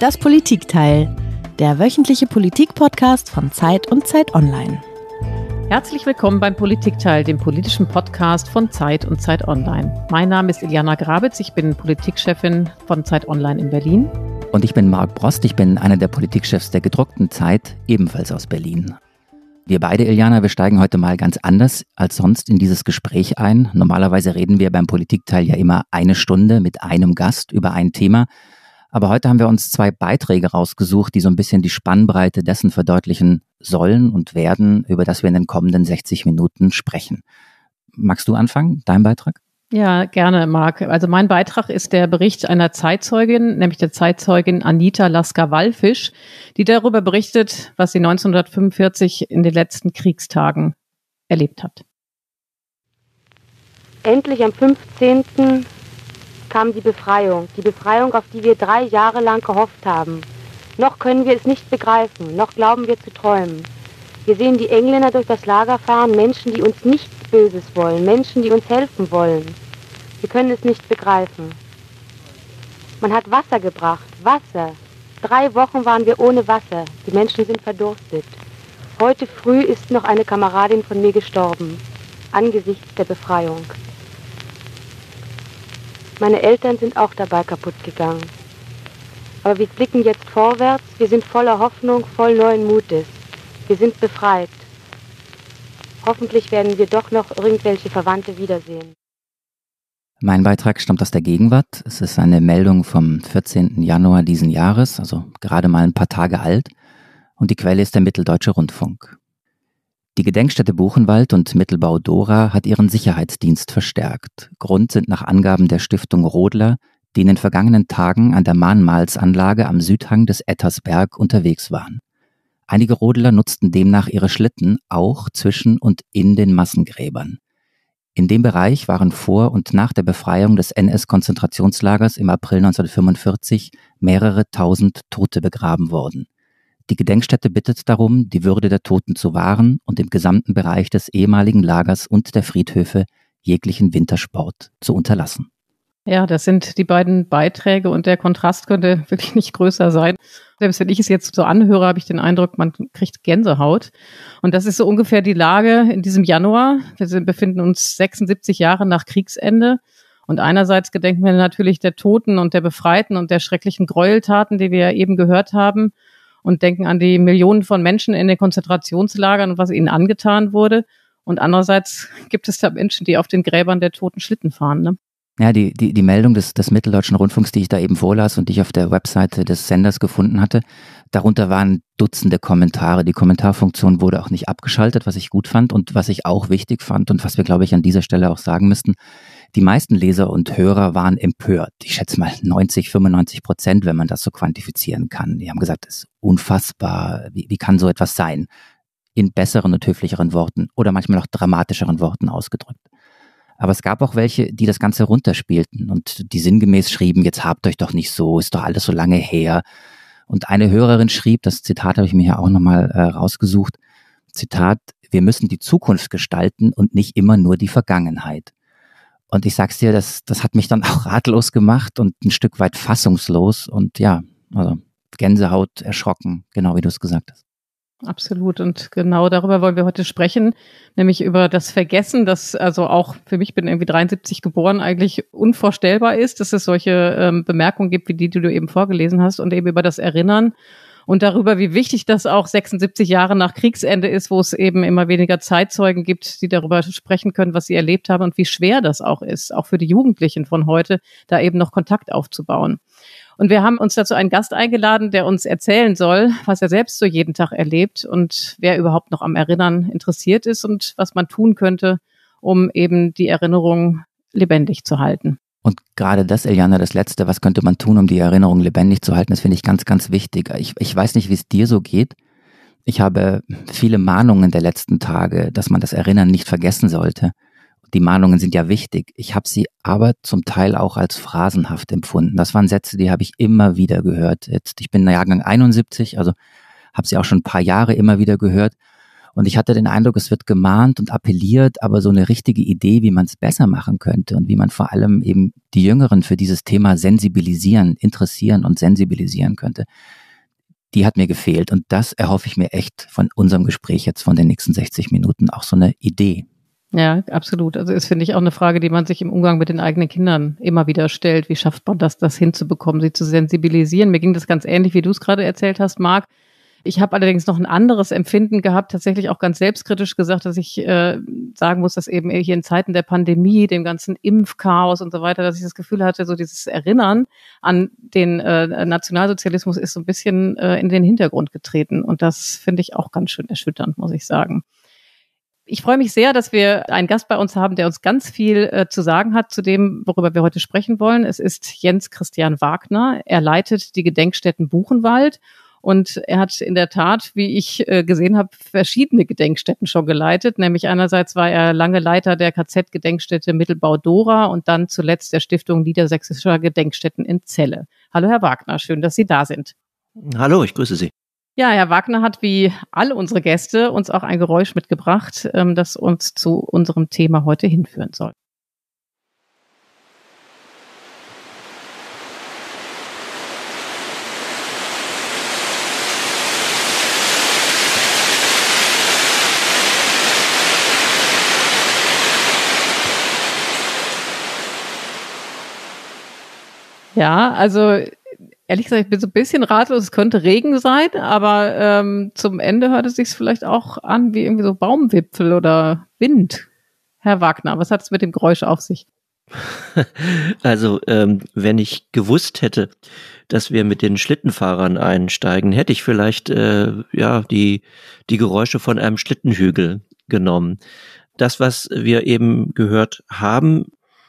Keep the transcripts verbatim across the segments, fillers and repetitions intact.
Das Politikteil, der wöchentliche Politik-Podcast von Zeit und Zeit Online. Herzlich willkommen beim Politikteil, dem politischen Podcast von Zeit und Zeit Online. Mein Name ist Iliana Grabitz, ich bin Politikchefin von Zeit Online in Berlin. Und ich bin Marc Brost, ich bin einer der Politikchefs der gedruckten Zeit, ebenfalls aus Berlin. Wir beide, Iliana, wir steigen heute mal ganz anders als sonst in dieses Gespräch ein. Normalerweise reden wir beim Politikteil ja immer eine Stunde mit einem Gast über ein Thema. Aber heute haben wir uns zwei Beiträge rausgesucht, die so ein bisschen die Spannbreite dessen verdeutlichen sollen und werden, über das wir in den kommenden sechzig Minuten sprechen. Magst du anfangen, dein Beitrag? Ja, gerne, Marc. Also mein Beitrag ist der Bericht einer Zeitzeugin, nämlich der Zeitzeugin Anita Lasker-Wallfisch, die darüber berichtet, was sie neunzehnhundertfünfundvierzig in den letzten Kriegstagen erlebt hat. Endlich am fünfzehnten kam die Befreiung, die Befreiung, auf die wir drei Jahre lang gehofft haben. Noch können wir es nicht begreifen, noch glauben wir zu träumen. Wir sehen die Engländer durch das Lager fahren, Menschen, die uns nichts Böses wollen, Menschen, die uns helfen wollen. Wir können es nicht begreifen. Man hat Wasser gebracht, Wasser. Drei Wochen waren wir ohne Wasser, die Menschen sind verdurstet. Heute früh ist noch eine Kameradin von mir gestorben, angesichts der Befreiung. Meine Eltern sind auch dabei kaputt gegangen. Aber wir blicken jetzt vorwärts, wir sind voller Hoffnung, voll neuen Mutes. Wir sind befreit. Hoffentlich werden wir doch noch irgendwelche Verwandte wiedersehen. Mein Beitrag stammt aus der Gegenwart. Es ist eine Meldung vom vierzehnten Januar diesen Jahres, also gerade mal ein paar Tage alt. Und die Quelle ist der Mitteldeutsche Rundfunk. Die Gedenkstätte Buchenwald und Mittelbau Dora hat ihren Sicherheitsdienst verstärkt. Grund sind nach Angaben der Stiftung Rodler, die in den vergangenen Tagen an der Mahnmalsanlage am Südhang des Ettersberg unterwegs waren. Einige Rodler nutzten demnach ihre Schlitten auch zwischen und in den Massengräbern. In dem Bereich waren vor und nach der Befreiung des N S-Konzentrationslagers im April neunzehnhundertfünfundvierzig mehrere tausend Tote begraben worden. Die Gedenkstätte bittet darum, die Würde der Toten zu wahren und im gesamten Bereich des ehemaligen Lagers und der Friedhöfe jeglichen Wintersport zu unterlassen. Ja, das sind die beiden Beiträge und der Kontrast könnte wirklich nicht größer sein. Selbst wenn ich es jetzt so anhöre, habe ich den Eindruck, man kriegt Gänsehaut. Und das ist so ungefähr die Lage in diesem Januar. Wir befinden uns sechsundsiebzig Jahre nach Kriegsende. Und einerseits gedenken wir natürlich der Toten und der Befreiten und der schrecklichen Gräueltaten, die wir ja eben gehört haben. Und denken an die Millionen von Menschen in den Konzentrationslagern und was ihnen angetan wurde. Und andererseits gibt es da Menschen, die auf den Gräbern der Toten Schlitten fahren, ne? Ja, die, die, die Meldung des, des Mitteldeutschen Rundfunks, die ich da eben vorlas und die ich auf der Webseite des Senders gefunden hatte, darunter waren Dutzende Kommentare. Die Kommentarfunktion wurde auch nicht abgeschaltet, was ich gut fand und was ich auch wichtig fand und was wir, glaube ich, an dieser Stelle auch sagen müssten. Die meisten Leser und Hörer waren empört. Ich schätze mal neunzig, fünfundneunzig Prozent, wenn man das so quantifizieren kann. Die haben gesagt, es ist unfassbar. Wie, wie kann so etwas sein? In besseren und höflicheren Worten oder manchmal auch dramatischeren Worten ausgedrückt. Aber es gab auch welche, die das Ganze runterspielten und die sinngemäß schrieben, jetzt habt euch doch nicht so, ist doch alles so lange her. Und eine Hörerin schrieb, das Zitat habe ich mir hier auch nochmal äh, rausgesucht, Zitat, wir müssen die Zukunft gestalten und nicht immer nur die Vergangenheit. Und ich sag's dir, das, das hat mich dann auch ratlos gemacht und ein Stück weit fassungslos und ja, also Gänsehaut, erschrocken, genau wie du es gesagt hast. Absolut. Und genau darüber wollen wir heute sprechen, nämlich über das Vergessen, das also auch für mich, bin irgendwie dreiundsiebzig geboren, eigentlich unvorstellbar ist, dass es solche ähm, Bemerkungen gibt, wie die, die du eben vorgelesen hast, und eben über das Erinnern und darüber, wie wichtig das auch sechsundsiebzig Jahre nach Kriegsende ist, wo es eben immer weniger Zeitzeugen gibt, die darüber sprechen können, was sie erlebt haben und wie schwer das auch ist, auch für die Jugendlichen von heute, da eben noch Kontakt aufzubauen. Und wir haben uns dazu einen Gast eingeladen, der uns erzählen soll, was er selbst so jeden Tag erlebt und wer überhaupt noch am Erinnern interessiert ist und was man tun könnte, um eben die Erinnerung lebendig zu halten. Und gerade das, Iliana, das Letzte, was könnte man tun, um die Erinnerung lebendig zu halten, das finde ich ganz, ganz wichtig. Ich, ich weiß nicht, wie es dir so geht. Ich habe viele Mahnungen der letzten Tage, dass man das Erinnern nicht vergessen sollte. Die Mahnungen sind ja wichtig. Ich habe sie aber zum Teil auch als phrasenhaft empfunden. Das waren Sätze, die habe ich immer wieder gehört. Jetzt, ich bin Jahrgang einundsiebzig, also habe sie auch schon ein paar Jahre immer wieder gehört. Und ich hatte den Eindruck, es wird gemahnt und appelliert, aber so eine richtige Idee, wie man es besser machen könnte und wie man vor allem eben die Jüngeren für dieses Thema sensibilisieren, interessieren und sensibilisieren könnte, die hat mir gefehlt. Und das erhoffe ich mir echt von unserem Gespräch jetzt, von den nächsten sechzig Minuten, auch so eine Idee. Ja, absolut. Also ist, finde ich, auch eine Frage, die man sich im Umgang mit den eigenen Kindern immer wieder stellt. Wie schafft man das, das hinzubekommen, sie zu sensibilisieren? Mir ging das ganz ähnlich, wie du es gerade erzählt hast, Marc. Ich habe allerdings noch ein anderes Empfinden gehabt, tatsächlich auch ganz selbstkritisch gesagt, dass ich äh, sagen muss, dass eben hier in Zeiten der Pandemie, dem ganzen Impfchaos und so weiter, dass ich das Gefühl hatte, so dieses Erinnern an den äh, Nationalsozialismus ist so ein bisschen äh, in den Hintergrund getreten. Und das finde ich auch ganz schön erschütternd, muss ich sagen. Ich freue mich sehr, dass wir einen Gast bei uns haben, der uns ganz viel äh, zu sagen hat zu dem, worüber wir heute sprechen wollen. Es ist Jens Christian Wagner. Er leitet die Gedenkstätten Buchenwald. Und er hat in der Tat, wie ich äh, gesehen habe, verschiedene Gedenkstätten schon geleitet. Nämlich einerseits war er lange Leiter der K Z-Gedenkstätte Mittelbau-Dora und dann zuletzt der Stiftung Niedersächsischer Gedenkstätten in Celle. Hallo Herr Wagner, schön, dass Sie da sind. Hallo, ich grüße Sie. Ja, Herr Wagner hat wie alle unsere Gäste uns auch ein Geräusch mitgebracht, ähm, das uns zu unserem Thema heute hinführen soll. Ja, also ehrlich gesagt, ich bin so ein bisschen ratlos. Es könnte Regen sein, aber ähm, zum Ende hört es sich vielleicht auch an wie irgendwie so Baumwipfel oder Wind. Herr Wagner, was hat es mit dem Geräusch auf sich? Also, ähm, wenn ich gewusst hätte, dass wir mit den Schlittenfahrern einsteigen, hätte ich vielleicht äh, ja die die Geräusche von einem Schlittenhügel genommen. Das, was wir eben gehört haben,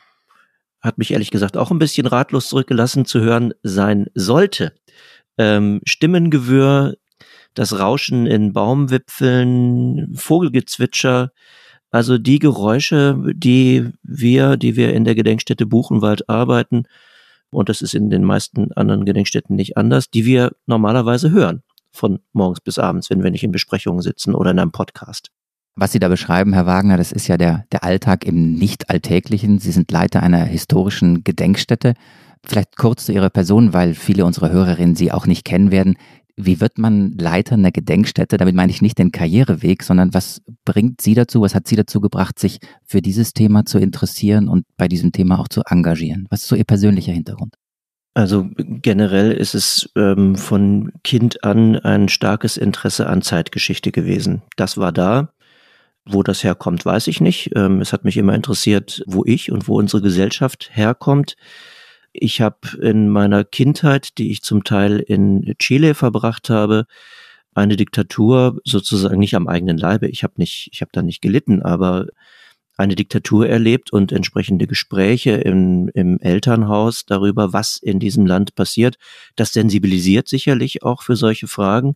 hat mich ehrlich gesagt auch ein bisschen ratlos zurückgelassen, zu hören sein sollte. Ähm, Stimmengewirr, das Rauschen in Baumwipfeln, Vogelgezwitscher, also die Geräusche, die wir, die wir in der Gedenkstätte Buchenwald arbeiten, und das ist in den meisten anderen Gedenkstätten nicht anders, die wir normalerweise hören, von morgens bis abends, wenn wir nicht in Besprechungen sitzen oder in einem Podcast. Was Sie da beschreiben, Herr Wagner, das ist ja der, der Alltag im Nicht-Alltäglichen. Sie sind Leiter einer historischen Gedenkstätte. Vielleicht kurz zu Ihrer Person, weil viele unserer Hörerinnen Sie auch nicht kennen werden. Wie wird man Leiter einer Gedenkstätte? Damit meine ich nicht den Karriereweg, sondern was bringt Sie dazu, was hat Sie dazu gebracht, sich für dieses Thema zu interessieren und bei diesem Thema auch zu engagieren? Was ist so Ihr persönlicher Hintergrund? Also generell ist es ähm, von Kind an ein starkes Interesse an Zeitgeschichte gewesen. Das war da. Wo das herkommt, weiß ich nicht. Ähm, es hat mich immer interessiert, wo ich und wo unsere Gesellschaft herkommt. Ich habe in meiner Kindheit, die ich zum Teil in Chile verbracht habe, eine Diktatur sozusagen nicht am eigenen Leibe. Ich habe nicht, ich habe da nicht gelitten, aber eine Diktatur erlebt und entsprechende Gespräche im, im Elternhaus darüber, was in diesem Land passiert. Das sensibilisiert sicherlich auch für solche Fragen.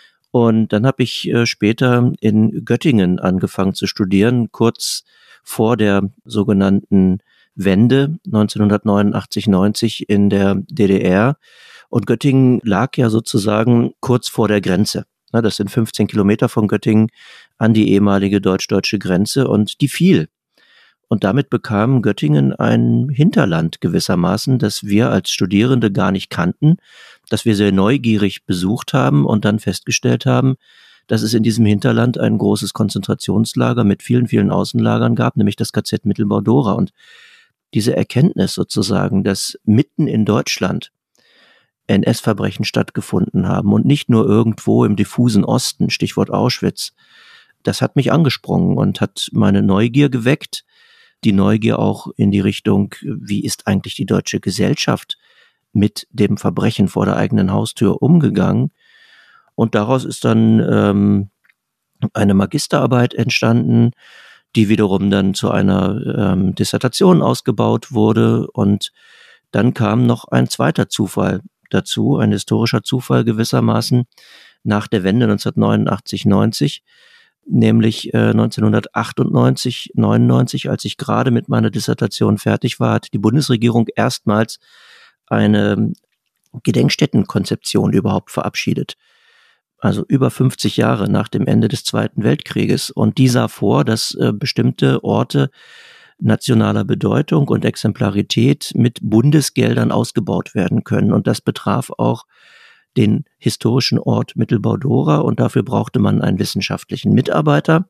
Und dann habe ich äh, später in Göttingen angefangen zu studieren, kurz vor der sogenannten Wende neunzehnhundertneunundachtzig neunzig in der D D R. Und Göttingen lag ja sozusagen kurz vor der Grenze. Na, das sind fünfzehn Kilometer von Göttingen an die ehemalige deutsch-deutsche Grenze, und die fiel. Und damit bekam Göttingen ein Hinterland gewissermaßen, das wir als Studierende gar nicht kannten, das wir sehr neugierig besucht haben und dann festgestellt haben, dass es in diesem Hinterland ein großes Konzentrationslager mit vielen, vielen Außenlagern gab, nämlich das K Z Mittelbau-Dora. Und diese Erkenntnis sozusagen, dass mitten in Deutschland N S-Verbrechen stattgefunden haben und nicht nur irgendwo im diffusen Osten, Stichwort Auschwitz, das hat mich angesprungen und hat meine Neugier geweckt. Die Neugier auch in die Richtung, wie ist eigentlich die deutsche Gesellschaft mit dem Verbrechen vor der eigenen Haustür umgegangen. Und daraus ist dann ähm, eine Magisterarbeit entstanden, die wiederum dann zu einer ähm, Dissertation ausgebaut wurde. Und dann kam noch ein zweiter Zufall dazu, ein historischer Zufall gewissermaßen, nach der Wende neunzehnhundertneunundachtzig neunzig, nämlich äh, neunzehnhundertachtundneunzig neunundneunzig, als ich gerade mit meiner Dissertation fertig war, hat die Bundesregierung erstmals eine Gedenkstättenkonzeption überhaupt verabschiedet. also über fünfzig Jahre nach dem Ende des Zweiten Weltkrieges. Und die sah vor, dass äh, bestimmte Orte nationaler Bedeutung und Exemplarität mit Bundesgeldern ausgebaut werden können. Und das betraf auch den historischen Ort Mittelbau-Dora, und dafür brauchte man einen wissenschaftlichen Mitarbeiter.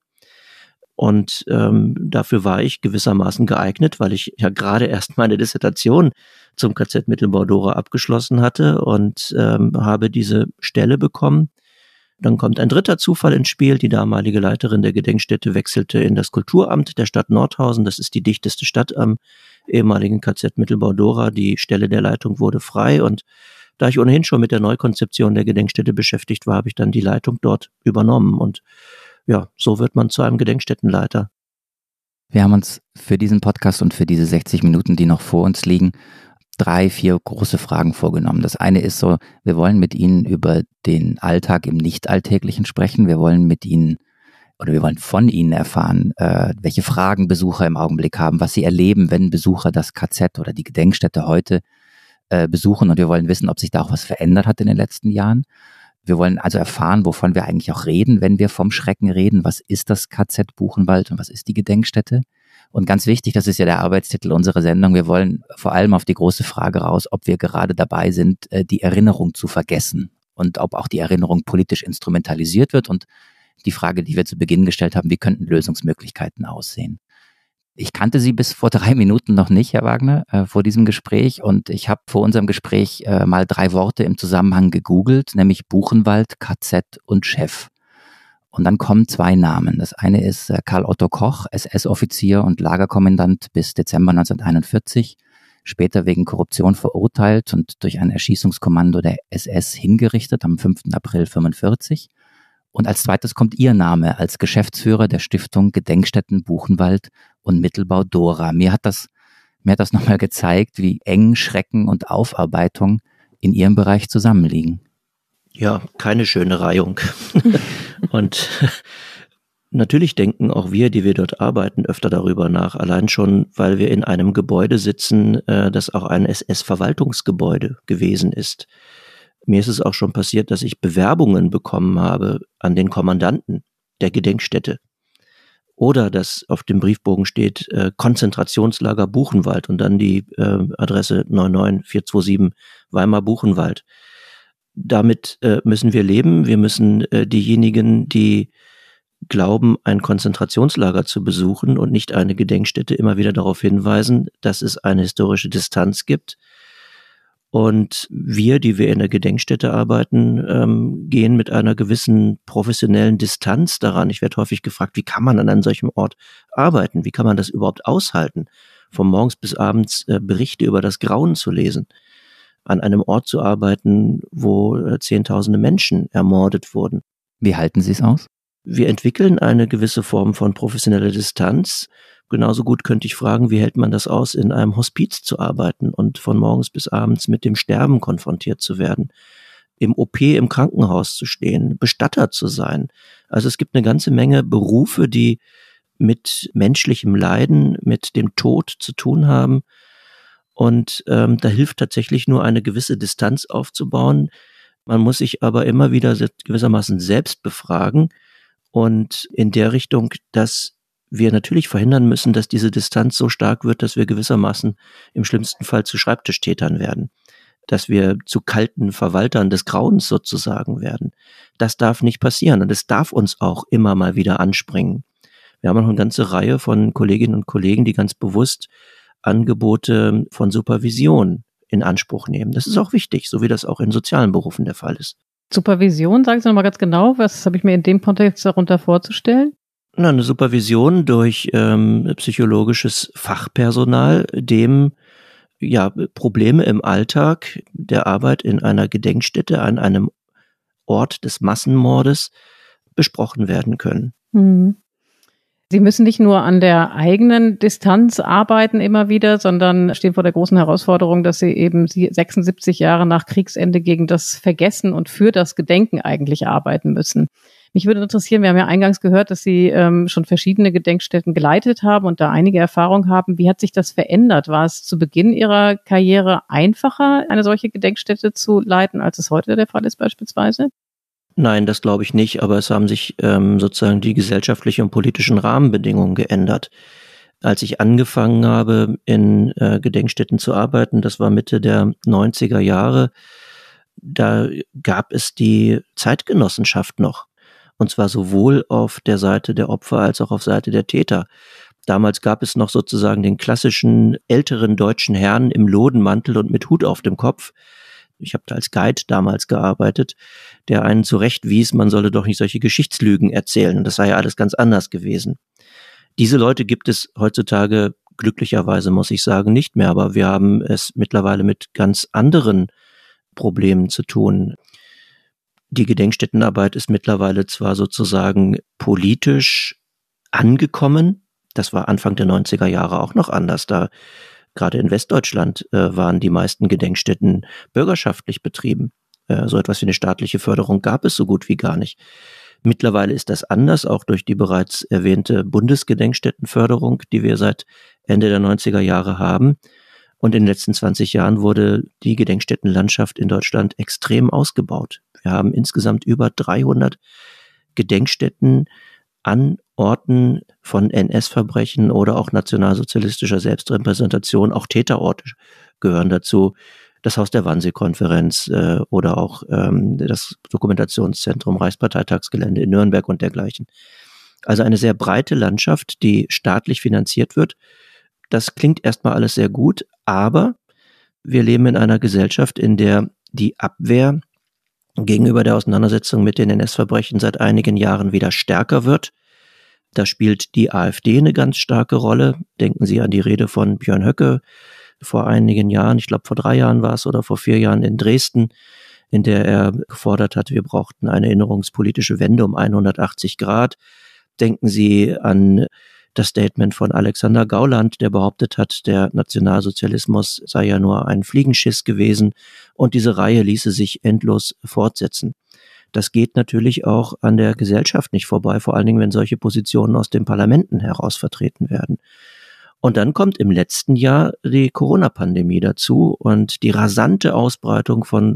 Und ähm, dafür war ich gewissermaßen geeignet, weil ich ja gerade erst meine Dissertation zum K Z Mittelbau-Dora abgeschlossen hatte und ähm, habe diese Stelle bekommen. Dann kommt ein dritter Zufall ins Spiel. Die damalige Leiterin der Gedenkstätte wechselte in das Kulturamt der Stadt Nordhausen. Das ist die dichteste Stadt am ehemaligen K Z Mittelbau-Dora. Die Stelle der Leitung wurde frei, und da ich ohnehin schon mit der Neukonzeption der Gedenkstätte beschäftigt war, habe ich dann die Leitung dort übernommen. Und ja, so wird man zu einem Gedenkstättenleiter. Wir haben uns für diesen Podcast und für diese sechzig Minuten, die noch vor uns liegen, drei, vier große Fragen vorgenommen. Das eine ist so, wir wollen mit Ihnen über den Alltag im Nicht-Alltäglichen sprechen. Wir wollen mit Ihnen oder wir wollen von Ihnen erfahren, äh, welche Fragen Besucher im Augenblick haben, was sie erleben, wenn Besucher das K Z oder die Gedenkstätte heute äh, besuchen. Und wir wollen wissen, ob sich da auch was verändert hat in den letzten Jahren. Wir wollen also erfahren, wovon wir eigentlich auch reden, wenn wir vom Schrecken reden. Was ist das K Z Buchenwald und was ist die Gedenkstätte? Und ganz wichtig, das ist ja der Arbeitstitel unserer Sendung, wir wollen vor allem auf die große Frage raus, ob wir gerade dabei sind, die Erinnerung zu vergessen und ob auch die Erinnerung politisch instrumentalisiert wird. Und die Frage, die wir zu Beginn gestellt haben, wie könnten Lösungsmöglichkeiten aussehen? Ich kannte Sie bis vor drei Minuten noch nicht, Herr Wagner, äh, vor diesem Gespräch. Und ich habe vor unserem Gespräch äh, mal drei Worte im Zusammenhang gegoogelt, nämlich Buchenwald, K Z und Chef. Und dann kommen zwei Namen. Das eine ist äh, Karl Otto Koch, S S-Offizier und Lagerkommandant bis Dezember neunzehnhunderteinundvierzig, später wegen Korruption verurteilt und durch ein Erschießungskommando der S S hingerichtet am fünften April fünfundvierzig. Und als zweites kommt Ihr Name als Geschäftsführer der Stiftung Gedenkstätten Buchenwald und Mittelbau-Dora. Mir hat das, mir hat das nochmal gezeigt, wie eng Schrecken und Aufarbeitung in Ihrem Bereich zusammenliegen. Ja, keine schöne Reihung. Und natürlich denken auch wir, die wir dort arbeiten, öfter darüber nach. Allein schon, weil wir in einem Gebäude sitzen, das auch ein S S-Verwaltungsgebäude gewesen ist. Mir ist es auch schon passiert, dass ich Bewerbungen bekommen habe an den Kommandanten der Gedenkstätte. Oder dass auf dem Briefbogen steht äh, Konzentrationslager Buchenwald und dann die äh, Adresse neun neun vier zwei sieben Weimar Buchenwald. Damit äh, müssen wir leben. Wir müssen äh, diejenigen, die glauben, ein Konzentrationslager zu besuchen und nicht eine Gedenkstätte, immer wieder darauf hinweisen, dass es eine historische Distanz gibt. Und wir, die wir in der Gedenkstätte arbeiten, ähm, gehen mit einer gewissen professionellen Distanz daran. Ich werde häufig gefragt, wie kann man an einem solchen Ort arbeiten? Wie kann man das überhaupt aushalten, von morgens bis abends äh, Berichte über das Grauen zu lesen? An einem Ort zu arbeiten, wo äh, Zehntausende Menschen ermordet wurden. Wie halten Sie es aus? Wir entwickeln eine gewisse Form von professioneller Distanz. Genauso gut könnte ich fragen, wie hält man das aus, in einem Hospiz zu arbeiten und von morgens bis abends mit dem Sterben konfrontiert zu werden, im O P im Krankenhaus zu stehen, Bestatter zu sein. Also es gibt eine ganze Menge Berufe, die mit menschlichem Leiden, mit dem Tod zu tun haben. Und ähm, da hilft tatsächlich nur eine gewisse Distanz aufzubauen. Man muss sich aber immer wieder gewissermaßen selbst befragen und in der Richtung, dass wir natürlich verhindern müssen, dass diese Distanz so stark wird, dass wir gewissermaßen im schlimmsten Fall zu Schreibtischtätern werden, dass wir zu kalten Verwaltern des Grauens sozusagen werden. Das darf nicht passieren und es darf uns auch immer mal wieder anspringen. Wir haben noch eine ganze Reihe von Kolleginnen und Kollegen, die ganz bewusst Angebote von Supervision in Anspruch nehmen. Das ist auch wichtig, so wie das auch in sozialen Berufen der Fall ist. Supervision, sagen Sie nochmal ganz genau, was habe ich mir in dem Kontext darunter vorzustellen? Na, eine Supervision durch ähm, psychologisches Fachpersonal, dem ja Probleme im Alltag der Arbeit in einer Gedenkstätte, an einem Ort des Massenmordes besprochen werden können. Mhm. Sie müssen nicht nur an der eigenen Distanz arbeiten immer wieder, sondern stehen vor der großen Herausforderung, dass Sie eben sechsundsiebzig Jahre nach Kriegsende gegen das Vergessen und für das Gedenken eigentlich arbeiten müssen. Mich würde interessieren, wir haben ja eingangs gehört, dass Sie ähm, schon verschiedene Gedenkstätten geleitet haben und da einige Erfahrung haben. Wie hat sich das verändert? War es zu Beginn Ihrer Karriere einfacher, eine solche Gedenkstätte zu leiten, als es heute der Fall ist beispielsweise? Nein, das glaube ich nicht, aber es haben sich ähm, sozusagen die gesellschaftlichen und politischen Rahmenbedingungen geändert. Als ich angefangen habe, in äh, Gedenkstätten zu arbeiten, das war Mitte der neunziger Jahre, da gab es die Zeitgenossenschaft noch. Und zwar sowohl auf der Seite der Opfer als auch auf Seite der Täter. Damals gab es noch sozusagen den klassischen älteren deutschen Herrn im Lodenmantel und mit Hut auf dem Kopf. Ich habe da als Guide damals gearbeitet, der einen zurechtwies, man solle doch nicht solche Geschichtslügen erzählen. Das sei ja alles ganz anders gewesen. Diese Leute gibt es heutzutage glücklicherweise, muss ich sagen, nicht mehr. Aber wir haben es mittlerweile mit ganz anderen Problemen zu tun. Die Gedenkstättenarbeit ist mittlerweile zwar sozusagen politisch angekommen. Das war Anfang der neunziger Jahre auch noch anders. Da gerade in Westdeutschland äh, waren die meisten Gedenkstätten bürgerschaftlich betrieben. Äh, so etwas wie eine staatliche Förderung gab es so gut wie gar nicht. Mittlerweile ist das anders, auch durch die bereits erwähnte Bundesgedenkstättenförderung, die wir seit Ende der neunziger Jahre haben. Und in den letzten zwanzig Jahren wurde die Gedenkstättenlandschaft in Deutschland extrem ausgebaut. Wir haben insgesamt über dreihundert Gedenkstätten an Orten von N S-Verbrechen oder auch nationalsozialistischer Selbstrepräsentation. Auch Täterorte gehören dazu. Das Haus der Wannsee-Konferenz äh, oder auch ähm, das Dokumentationszentrum Reichsparteitagsgelände in Nürnberg und dergleichen. Also eine sehr breite Landschaft, die staatlich finanziert wird. Das klingt erstmal alles sehr gut, aber wir leben in einer Gesellschaft, in der die Abwehr gegenüber der Auseinandersetzung mit den N S-Verbrechen seit einigen Jahren wieder stärker wird. Da spielt die AfD eine ganz starke Rolle. Denken Sie an die Rede von Björn Höcke vor einigen Jahren, ich glaube vor drei Jahren war es oder vor vier Jahren in Dresden, in der er gefordert hat, wir brauchten eine erinnerungspolitische Wende um hundertachtzig Grad. Denken Sie an das Statement von Alexander Gauland, der behauptet hat, der Nationalsozialismus sei ja nur ein Fliegenschiss gewesen, und diese Reihe ließe sich endlos fortsetzen. Das geht natürlich auch an der Gesellschaft nicht vorbei, vor allen Dingen, wenn solche Positionen aus den Parlamenten heraus vertreten werden. Und dann kommt im letzten Jahr die Corona-Pandemie dazu und die rasante Ausbreitung von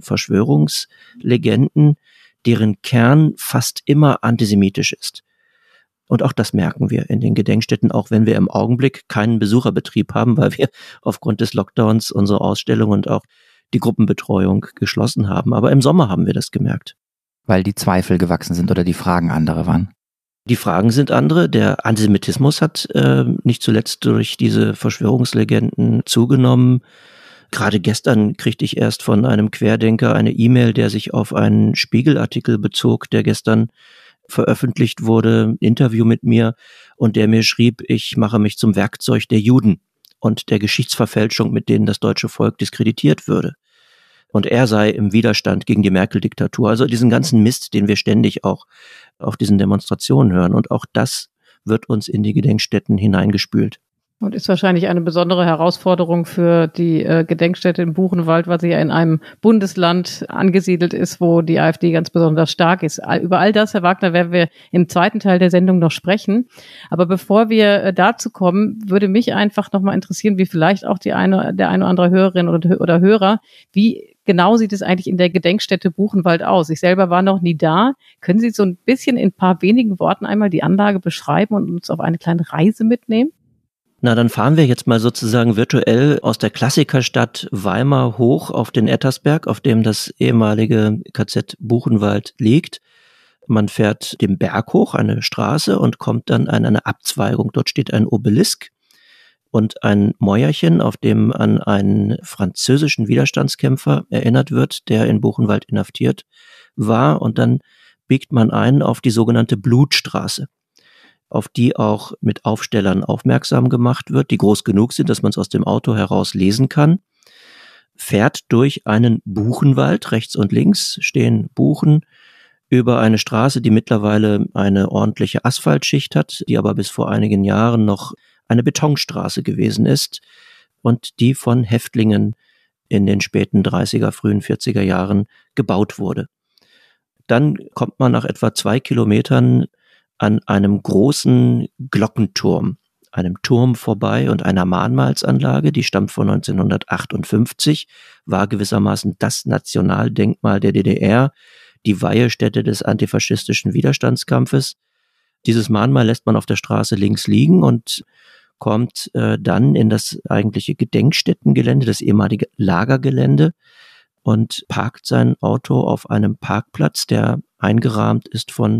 Verschwörungslegenden, deren Kern fast immer antisemitisch ist. Und auch das merken wir in den Gedenkstätten, auch wenn wir im Augenblick keinen Besucherbetrieb haben, weil wir aufgrund des Lockdowns unsere Ausstellung und auch die Gruppenbetreuung geschlossen haben. Aber im Sommer haben wir das gemerkt. Weil die Zweifel gewachsen sind oder die Fragen andere waren? Die Fragen sind andere. Der Antisemitismus hat äh, nicht zuletzt durch diese Verschwörungslegenden zugenommen. Gerade gestern kriegte ich erst von einem Querdenker eine E-Mail, der sich auf einen Spiegelartikel bezog, der gestern veröffentlicht wurde, ein Interview mit mir, und der mir schrieb, ich mache mich zum Werkzeug der Juden und der Geschichtsverfälschung, mit denen das deutsche Volk diskreditiert würde. Und er sei im Widerstand gegen die Merkel-Diktatur. Also diesen ganzen Mist, den wir ständig auch auf diesen Demonstrationen hören. Und auch das wird uns in die Gedenkstätten hineingespült. Und ist wahrscheinlich eine besondere Herausforderung für die äh, Gedenkstätte in Buchenwald, weil sie ja in einem Bundesland angesiedelt ist, wo die AfD ganz besonders stark ist. All, über all das, Herr Wagner, werden wir im zweiten Teil der Sendung noch sprechen. Aber bevor wir äh, dazu kommen, würde mich einfach nochmal interessieren, wie vielleicht auch die eine, der eine oder andere Hörerin oder, oder Hörer, wie genau sieht es eigentlich in der Gedenkstätte Buchenwald aus? Ich selber war noch nie da. Können Sie so ein bisschen in ein paar wenigen Worten einmal die Anlage beschreiben und uns auf eine kleine Reise mitnehmen? Na, dann fahren wir jetzt mal sozusagen virtuell aus der Klassikerstadt Weimar hoch auf den Ettersberg, auf dem das ehemalige K Z Buchenwald liegt. Man fährt den Berg hoch, eine Straße, und kommt dann an eine Abzweigung. Dort steht ein Obelisk und ein Mäuerchen, auf dem an einen französischen Widerstandskämpfer erinnert wird, der in Buchenwald inhaftiert war. Und dann biegt man ein auf die sogenannte Blutstraße, auf die auch mit Aufstellern aufmerksam gemacht wird, die groß genug sind, dass man es aus dem Auto heraus lesen kann, fährt durch einen Buchenwald, rechts und links stehen Buchen, über eine Straße, die mittlerweile eine ordentliche Asphaltschicht hat, die aber bis vor einigen Jahren noch eine Betonstraße gewesen ist und die von Häftlingen in den späten dreißiger, frühen vierziger Jahren gebaut wurde. Dann kommt man nach etwa zwei Kilometern an einem großen Glockenturm, einem Turm vorbei und einer Mahnmalsanlage, die stammt von neunzehnhundertachtundfünfzig, war gewissermaßen das Nationaldenkmal der D D R. die Weihestätte des antifaschistischen Widerstandskampfes. Dieses Mahnmal lässt man auf der Straße links liegen und kommt äh, dann in das eigentliche Gedenkstättengelände, das ehemalige Lagergelände, und parkt sein Auto auf einem Parkplatz, der eingerahmt ist von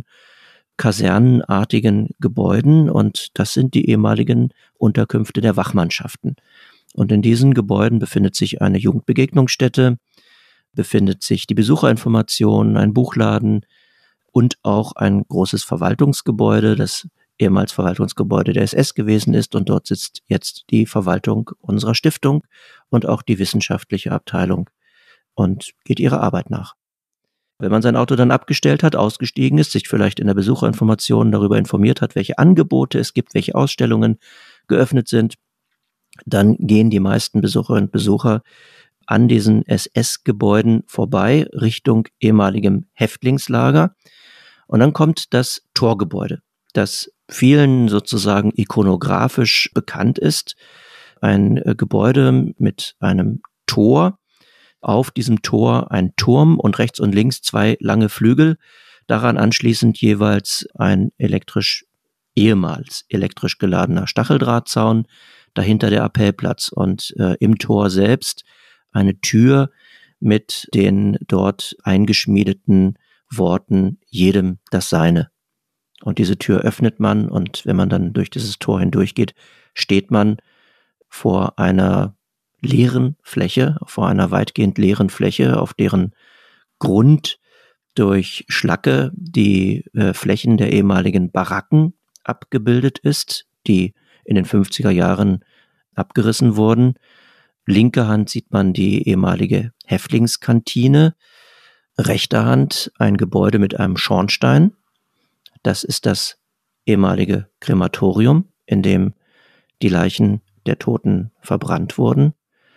kasernenartigen Gebäuden, und das sind die ehemaligen Unterkünfte der Wachmannschaften. Und in diesen Gebäuden befindet sich eine Jugendbegegnungsstätte, befindet sich die Besucherinformation, ein Buchladen und auch ein großes Verwaltungsgebäude, das ehemals Verwaltungsgebäude der S S gewesen ist, und dort sitzt jetzt die Verwaltung unserer Stiftung und auch die wissenschaftliche Abteilung und geht ihrer Arbeit nach. Wenn man sein Auto dann abgestellt hat, ausgestiegen ist, sich vielleicht in der Besucherinformation darüber informiert hat, welche Angebote es gibt, welche Ausstellungen geöffnet sind, dann gehen die meisten Besucherinnen und Besucher an diesen S S-Gebäuden vorbei, Richtung ehemaligem Häftlingslager. Und dann kommt das Torgebäude, das vielen sozusagen ikonografisch bekannt ist. Ein äh, Gebäude mit einem Tor, auf diesem Tor ein Turm und rechts und links zwei lange Flügel, daran anschließend jeweils ein elektrisch, ehemals elektrisch geladener Stacheldrahtzaun, dahinter der Appellplatz und äh, im Tor selbst eine Tür mit den dort eingeschmiedeten Worten jedem das Seine. Und diese Tür öffnet man, und wenn man dann durch dieses Tor hindurchgeht, steht man vor einer leeren Fläche, vor einer weitgehend leeren Fläche, auf deren Grund durch Schlacke die äh, Flächen der ehemaligen Baracken abgebildet ist, die in den fünfziger Jahren abgerissen wurden. Linke Hand sieht man die ehemalige Häftlingskantine, rechter Hand ein Gebäude mit einem Schornstein. Das ist das ehemalige Krematorium, in dem die Leichen der Toten verbrannt wurden.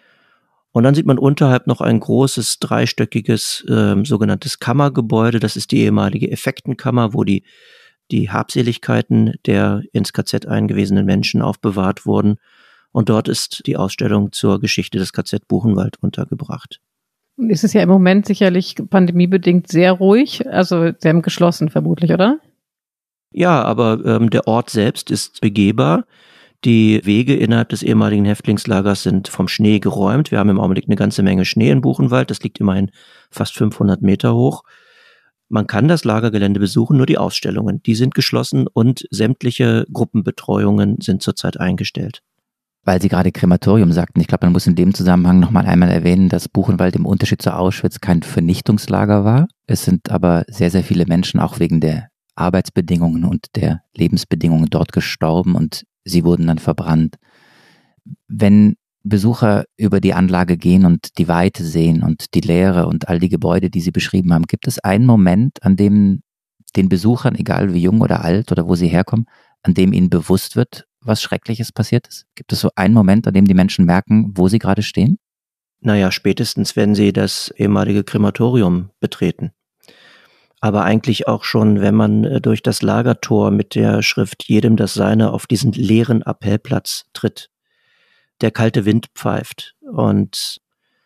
Und dann sieht man unterhalb noch ein großes, dreistöckiges, äh, sogenanntes Kammergebäude. Das ist die ehemalige Effektenkammer, wo die, die Habseligkeiten der ins K Z eingewiesenen Menschen aufbewahrt wurden. Und dort ist die Ausstellung zur Geschichte des K Z Buchenwald untergebracht. Es ist ja im Moment sicherlich pandemiebedingt sehr ruhig. Also Sie haben geschlossen vermutlich, oder? Ja, aber ähm, der Ort selbst ist begehbar. Die Wege innerhalb des ehemaligen Häftlingslagers sind vom Schnee geräumt. Wir haben im Augenblick eine ganze Menge Schnee in Buchenwald. Das liegt immerhin fast fünfhundert Meter hoch. Man kann das Lagergelände besuchen, nur die Ausstellungen, die sind geschlossen, und sämtliche Gruppenbetreuungen sind zurzeit eingestellt. Weil Sie gerade Krematorium sagten, ich glaube, man muss in dem Zusammenhang nochmal einmal erwähnen, dass Buchenwald im Unterschied zu Auschwitz kein Vernichtungslager war. Es sind aber sehr, sehr viele Menschen auch wegen der Arbeitsbedingungen und der Lebensbedingungen dort gestorben, und sie wurden dann verbrannt. Wenn Besucher über die Anlage gehen und die Weite sehen und die Leere und all die Gebäude, die Sie beschrieben haben, gibt es einen Moment, an dem den Besuchern, egal wie jung oder alt oder wo sie herkommen, an dem ihnen bewusst wird, was Schreckliches passiert ist? Gibt es so einen Moment, an dem die Menschen merken, wo sie gerade stehen? Naja, spätestens, wenn sie das ehemalige Krematorium betreten. Aber eigentlich auch schon, wenn man durch das Lagertor mit der Schrift jedem das Seine auf diesen leeren Appellplatz tritt. Der kalte Wind pfeift und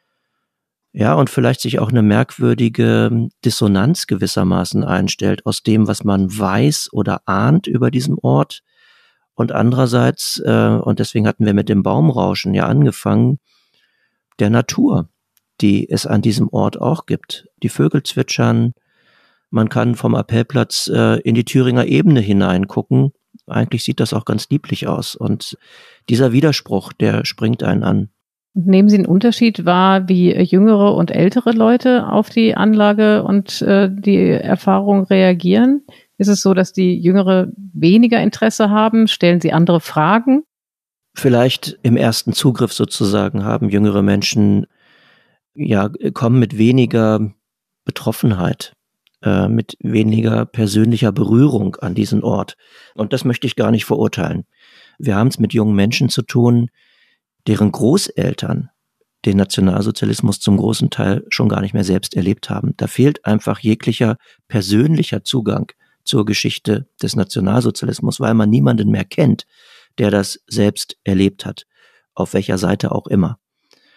ja, und vielleicht sich auch eine merkwürdige Dissonanz gewissermaßen einstellt aus dem, was man weiß oder ahnt über diesen Ort. Und andererseits, äh, und deswegen hatten wir mit dem Baumrauschen ja angefangen, der Natur, die es an diesem Ort auch gibt. Die Vögel zwitschern. Man kann vom Appellplatz äh, in die Thüringer Ebene hineingucken. Eigentlich sieht das auch ganz lieblich aus. Und dieser Widerspruch, der springt einen an. Nehmen Sie einen Unterschied wahr, wie jüngere und ältere Leute auf die Anlage und äh, die Erfahrung reagieren? Ist es so, dass die Jüngere weniger Interesse haben? Stellen sie andere Fragen? Vielleicht im ersten Zugriff sozusagen haben jüngere Menschen, ja, kommen mit weniger Betroffenheit, mit weniger persönlicher Berührung an diesen Ort. Und das möchte ich gar nicht verurteilen. Wir haben es mit jungen Menschen zu tun, deren Großeltern den Nationalsozialismus zum großen Teil schon gar nicht mehr selbst erlebt haben. Da fehlt einfach jeglicher persönlicher Zugang zur Geschichte des Nationalsozialismus, weil man niemanden mehr kennt, der das selbst erlebt hat, auf welcher Seite auch immer.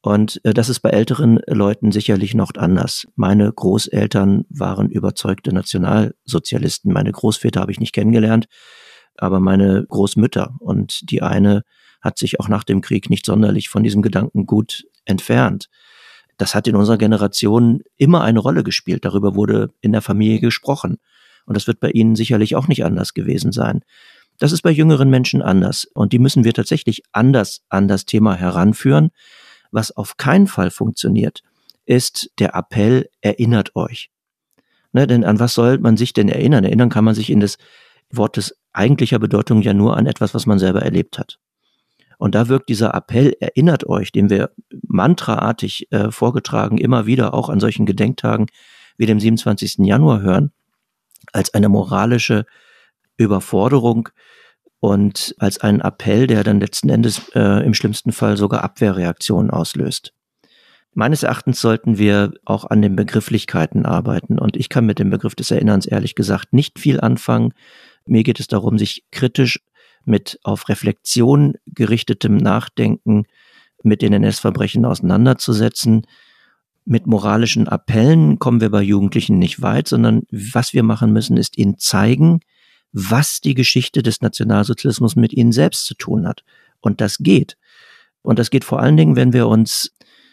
Und äh, das ist bei älteren Leuten sicherlich noch anders. Meine Großeltern waren überzeugte Nationalsozialisten. Meine Großväter habe ich nicht kennengelernt, aber meine Großmütter. Und die eine hat sich auch nach dem Krieg nicht sonderlich von diesem Gedankengut entfernt. Das hat in unserer Generation immer eine Rolle gespielt. Darüber wurde in der Familie gesprochen. Und das wird bei Ihnen sicherlich auch nicht anders gewesen sein. Das ist bei jüngeren Menschen anders. Und die müssen wir tatsächlich anders an das Thema heranführen. Was auf keinen Fall funktioniert, ist der Appell, erinnert euch. Ne, denn an was soll man sich denn erinnern? Erinnern kann man sich in des Wortes eigentlicher Bedeutung ja nur an etwas, was man selber erlebt hat. Und da wirkt dieser Appell, erinnert euch, den wir mantraartig äh, vorgetragen, immer wieder auch an solchen Gedenktagen wie dem siebenundzwanzigsten Januar hören, als eine moralische Überforderung und als einen Appell, der dann letzten Endes äh, im schlimmsten Fall sogar Abwehrreaktionen auslöst. Meines Erachtens sollten wir auch an den Begrifflichkeiten arbeiten. Und ich kann mit dem Begriff des Erinnerns ehrlich gesagt nicht viel anfangen. Mir geht es darum, sich kritisch mit auf Reflexion gerichtetem Nachdenken mit den N S-Verbrechen auseinanderzusetzen. Mit moralischen Appellen kommen wir bei Jugendlichen nicht weit, sondern was wir machen müssen, ist ihnen zeigen, was die Geschichte des Nationalsozialismus mit ihnen selbst zu tun hat. Und das geht. Und das geht vor allen Dingen, wenn wir uns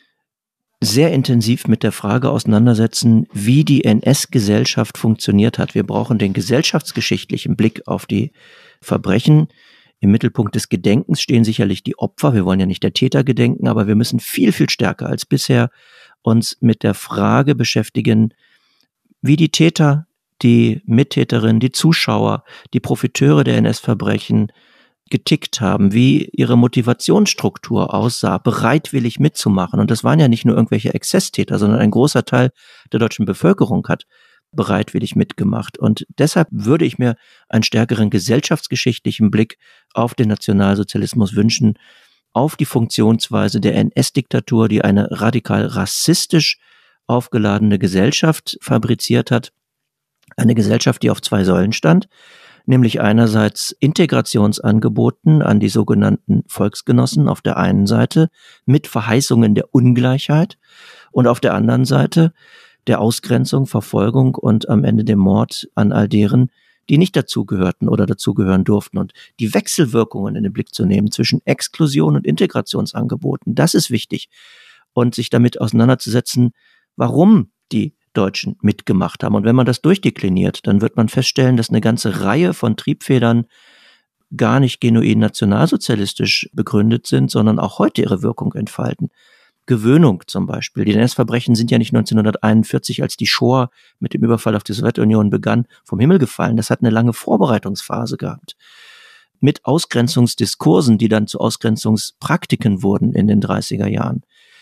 sehr intensiv mit der Frage auseinandersetzen, wie die N S-Gesellschaft funktioniert hat. Wir brauchen den gesellschaftsgeschichtlichen Blick auf die Verbrechen. Im Mittelpunkt des Gedenkens stehen sicherlich die Opfer. Wir wollen ja nicht der Täter gedenken, aber wir müssen viel, viel stärker als bisher uns mit der Frage beschäftigen, wie die Täter, die Mittäterinnen, die Zuschauer, die Profiteure der N S-Verbrechen getickt haben, wie ihre Motivationsstruktur aussah, bereitwillig mitzumachen. Und das waren ja nicht nur irgendwelche Exzesstäter, sondern ein großer Teil der deutschen Bevölkerung hat bereitwillig mitgemacht. Und deshalb würde ich mir einen stärkeren gesellschaftsgeschichtlichen Blick auf den Nationalsozialismus wünschen, auf die Funktionsweise der N S-Diktatur, die eine radikal rassistisch aufgeladene Gesellschaft fabriziert hat. Eine Gesellschaft, die auf zwei Säulen stand, nämlich einerseits Integrationsangeboten an die sogenannten Volksgenossen auf der einen Seite mit Verheißungen der Ungleichheit und auf der anderen Seite der Ausgrenzung, Verfolgung und am Ende dem Mord an all deren, die nicht dazugehörten oder dazugehören durften. Und die Wechselwirkungen in den Blick zu nehmen zwischen Exklusion und Integrationsangeboten, das ist wichtig. Und sich damit auseinanderzusetzen, warum die Deutschen mitgemacht haben. Und wenn man das durchdekliniert, dann wird man feststellen, dass eine ganze Reihe von Triebfedern gar nicht genuin nationalsozialistisch begründet sind, sondern auch heute ihre Wirkung entfalten. Gewöhnung zum Beispiel. Die N S-Verbrechen sind ja nicht neunzehnhunderteinundvierzig, als die Shoah mit dem Überfall auf die Sowjetunion begann, vom Himmel gefallen. Das hat eine lange Vorbereitungsphase gehabt. Mit Ausgrenzungsdiskursen, die dann zu Ausgrenzungspraktiken wurden in den dreißiger Jahren.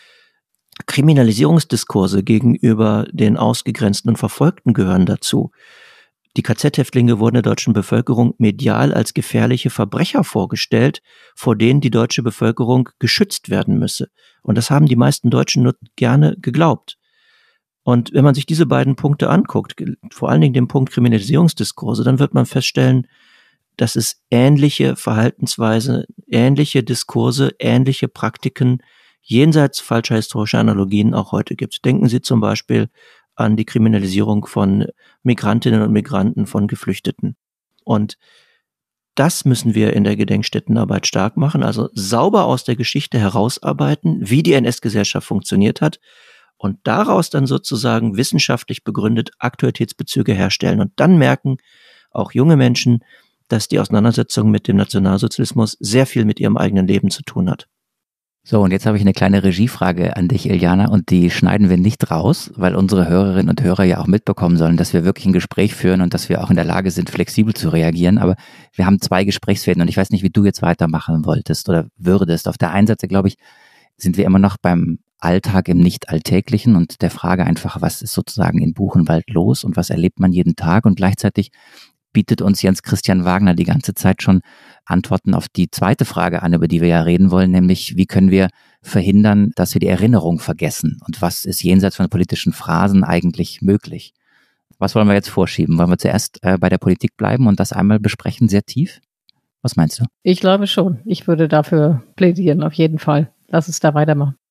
Kriminalisierungsdiskurse gegenüber den Ausgegrenzten und Verfolgten gehören dazu. Die K Z-Häftlinge wurden der deutschen Bevölkerung medial als gefährliche Verbrecher vorgestellt, vor denen die deutsche Bevölkerung geschützt werden müsse. Und das haben die meisten Deutschen nur gerne geglaubt. Und wenn man sich diese beiden Punkte anguckt, vor allen Dingen den Punkt Kriminalisierungsdiskurse, dann wird man feststellen, dass es ähnliche Verhaltensweisen, ähnliche Diskurse, ähnliche Praktiken jenseits falscher historischer Analogien auch heute gibt. Denken Sie zum Beispiel an die Kriminalisierung von Migrantinnen und Migranten, von Geflüchteten. Und das müssen wir in der Gedenkstättenarbeit stark machen, also sauber aus der Geschichte herausarbeiten, wie die N S-Gesellschaft funktioniert hat und daraus dann sozusagen wissenschaftlich begründet Aktualitätsbezüge herstellen und dann merken auch junge Menschen, dass die Auseinandersetzung mit dem Nationalsozialismus sehr viel mit ihrem eigenen Leben zu tun hat. So, und jetzt habe ich eine kleine Regiefrage an dich, Iliana, und die schneiden wir nicht raus, weil unsere Hörerinnen und Hörer ja auch mitbekommen sollen, dass wir wirklich ein Gespräch führen und dass wir auch in der Lage sind, flexibel zu reagieren. Aber wir haben zwei Gesprächsfäden und ich weiß nicht, wie du jetzt weitermachen wolltest oder würdest. Auf der einen Seite, glaube ich, sind wir immer noch beim Alltag im Nicht-Alltäglichen und der Frage einfach, was ist sozusagen in Buchenwald los und was erlebt man jeden Tag, und gleichzeitig bietet uns Jens Christian Wagner die ganze Zeit schon Antworten auf die zweite Frage an, über die wir ja reden wollen, nämlich wie können wir verhindern, dass wir die Erinnerung vergessen und was ist jenseits von politischen Phrasen eigentlich möglich? Was wollen wir jetzt vorschieben? Wollen wir zuerst äh, bei der Politik bleiben und das einmal besprechen, sehr tief? Was meinst du? Ich glaube schon. Ich würde dafür plädieren, auf jeden Fall. Lass es da weitermachen.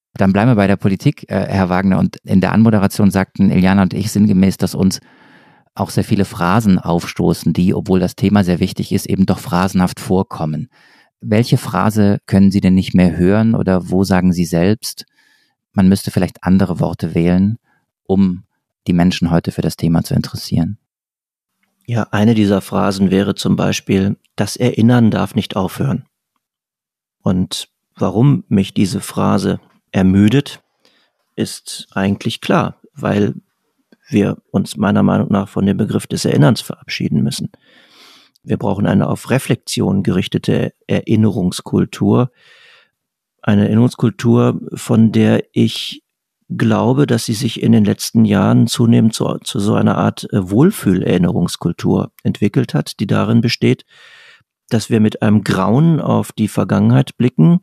Dann bleiben wir bei der Politik, äh, Herr Wagner. Und in der Anmoderation sagten Iliana und ich sinngemäß, dass uns auch sehr viele Phrasen aufstoßen, die, obwohl das Thema sehr wichtig ist, eben doch phrasenhaft vorkommen. Welche Phrase können Sie denn nicht mehr hören oder wo sagen Sie selbst, man müsste vielleicht andere Worte wählen, um die Menschen heute für das Thema zu interessieren? Ja, eine dieser Phrasen wäre zum Beispiel, das Erinnern darf nicht aufhören. Und warum mich diese Phrase ermüdet, ist eigentlich klar, weil wir uns meiner Meinung nach von dem Begriff des Erinnerns verabschieden müssen. Wir brauchen eine auf Reflexion gerichtete Erinnerungskultur, eine Erinnerungskultur, von der ich glaube, dass sie sich in den letzten Jahren zunehmend zu, zu so einer Art Wohlfühl-Erinnerungskultur entwickelt hat, die darin besteht, dass wir mit einem Grauen auf die Vergangenheit blicken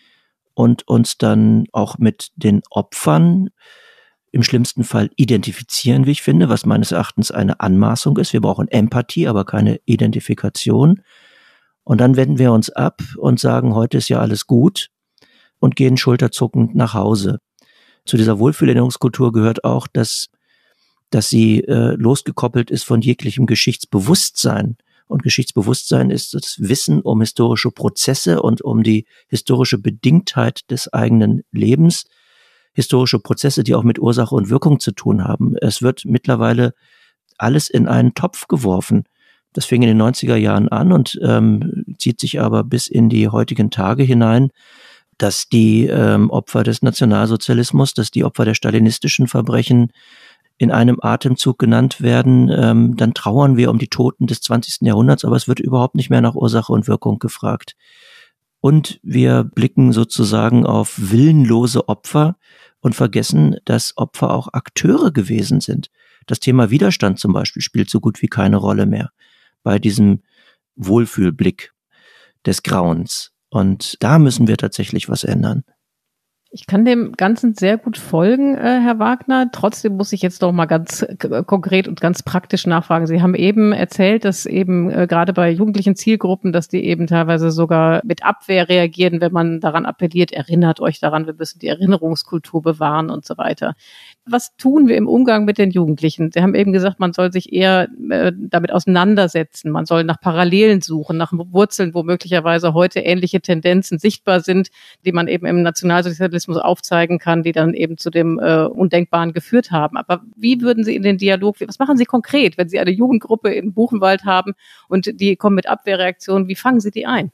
und uns dann auch mit den Opfern im schlimmsten Fall identifizieren, wie ich finde, was meines Erachtens eine Anmaßung ist. Wir brauchen Empathie, aber keine Identifikation. Und dann wenden wir uns ab und sagen, heute ist ja alles gut und gehen schulterzuckend nach Hause. Zu dieser Wohlfühlerinnerungskultur gehört auch, dass, dass sie äh, losgekoppelt ist von jeglichem Geschichtsbewusstsein. Und Geschichtsbewusstsein ist das Wissen um historische Prozesse und um die historische Bedingtheit des eigenen Lebens. Historische Prozesse, die auch mit Ursache und Wirkung zu tun haben. Es wird mittlerweile alles in einen Topf geworfen. Das fing in den neunziger Jahren an und ähm, zieht sich aber bis in die heutigen Tage hinein, dass die ähm, Opfer des Nationalsozialismus, dass die Opfer der stalinistischen Verbrechen in einem Atemzug genannt werden. Ähm, dann trauern wir um die Toten des zwanzigsten Jahrhunderts, aber es wird überhaupt nicht mehr nach Ursache und Wirkung gefragt. Und wir blicken sozusagen auf willenlose Opfer und vergessen, dass Opfer auch Akteure gewesen sind. Das Thema Widerstand zum Beispiel spielt so gut wie keine Rolle mehr bei diesem Wohlfühlblick des Grauens. Und da müssen wir tatsächlich was ändern. Ich kann dem Ganzen sehr gut folgen, äh, Herr Wagner. Trotzdem muss ich jetzt doch mal ganz k- konkret und ganz praktisch nachfragen. Sie haben eben erzählt, dass eben äh, gerade bei jugendlichen Zielgruppen, dass die eben teilweise sogar mit Abwehr reagieren, wenn man daran appelliert, erinnert euch daran, wir müssen die Erinnerungskultur bewahren und so weiter. Was tun wir im Umgang mit den Jugendlichen? Sie haben eben gesagt, man soll sich eher äh, damit auseinandersetzen. Man soll nach Parallelen suchen, nach Wurzeln, wo möglicherweise heute ähnliche Tendenzen sichtbar sind, die man eben im Nationalsozialismus aufzeigen kann, die dann eben zu dem äh, Undenkbaren geführt haben. Aber wie würden Sie in den Dialog, was machen Sie konkret, wenn Sie eine Jugendgruppe in Buchenwald haben und die kommen mit Abwehrreaktionen, wie fangen Sie die ein?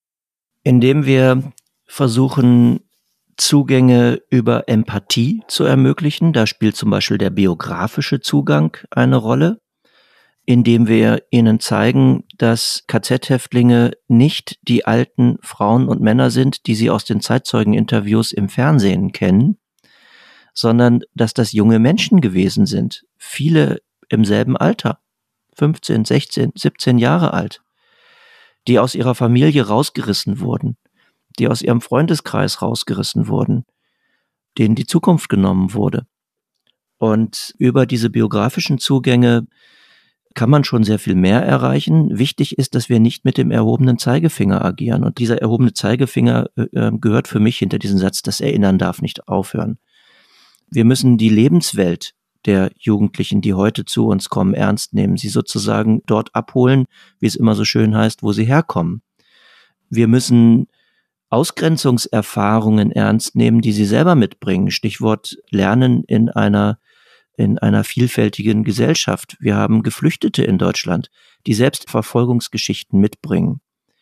Indem wir versuchen, Zugänge über Empathie zu ermöglichen. Da spielt zum Beispiel der biografische Zugang eine Rolle, indem wir ihnen zeigen, dass K Z-Häftlinge nicht die alten Frauen und Männer sind, die sie aus den Zeitzeugeninterviews im Fernsehen kennen, sondern dass das junge Menschen gewesen sind, viele im selben Alter, fünfzehn, sechzehn, siebzehn Jahre alt, die aus ihrer Familie rausgerissen wurden, die aus ihrem Freundeskreis rausgerissen wurden, denen die Zukunft genommen wurde. Und über diese biografischen Zugänge kann man schon sehr viel mehr erreichen. Wichtig ist, dass wir nicht mit dem erhobenen Zeigefinger agieren. Und dieser erhobene Zeigefinger äh, gehört für mich hinter diesen Satz, das Erinnern darf nicht aufhören. Wir müssen die Lebenswelt der Jugendlichen, die heute zu uns kommen, ernst nehmen, sie sozusagen dort abholen, wie es immer so schön heißt, wo sie herkommen. Wir müssen Ausgrenzungserfahrungen ernst nehmen, die sie selber mitbringen. Stichwort Lernen in einer, in einer vielfältigen Gesellschaft. Wir haben Geflüchtete in Deutschland, die selbst Verfolgungsgeschichten mitbringen.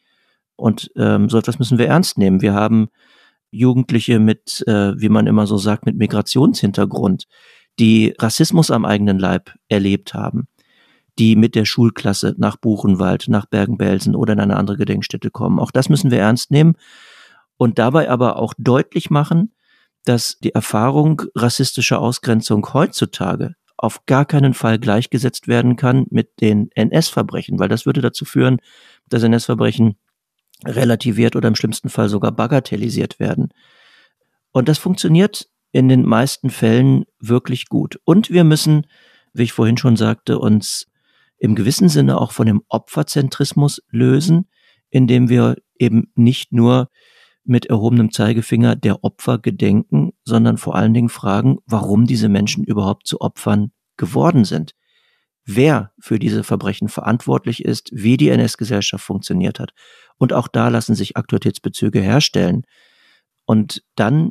Und ähm, so etwas müssen wir ernst nehmen. Wir haben Jugendliche mit, äh, wie man immer so sagt, mit Migrationshintergrund, die Rassismus am eigenen Leib erlebt haben, die mit der Schulklasse nach Buchenwald, nach Bergen-Belsen oder in eine andere Gedenkstätte kommen. Auch das müssen wir ernst nehmen. Und dabei aber auch deutlich machen, dass die Erfahrung rassistischer Ausgrenzung heutzutage auf gar keinen Fall gleichgesetzt werden kann mit den N S-Verbrechen, weil das würde dazu führen, dass N S-Verbrechen relativiert oder im schlimmsten Fall sogar bagatellisiert werden. Und das funktioniert in den meisten Fällen wirklich gut. Und wir müssen, wie ich vorhin schon sagte, uns im gewissen Sinne auch von dem Opferzentrismus lösen, indem wir eben nicht nur mit erhobenem Zeigefinger der Opfer gedenken, sondern vor allen Dingen fragen, warum diese Menschen überhaupt zu Opfern geworden sind. Wer für diese Verbrechen verantwortlich ist, wie die N S-Gesellschaft funktioniert hat. Und auch da lassen sich Aktualitätsbezüge herstellen. Und dann,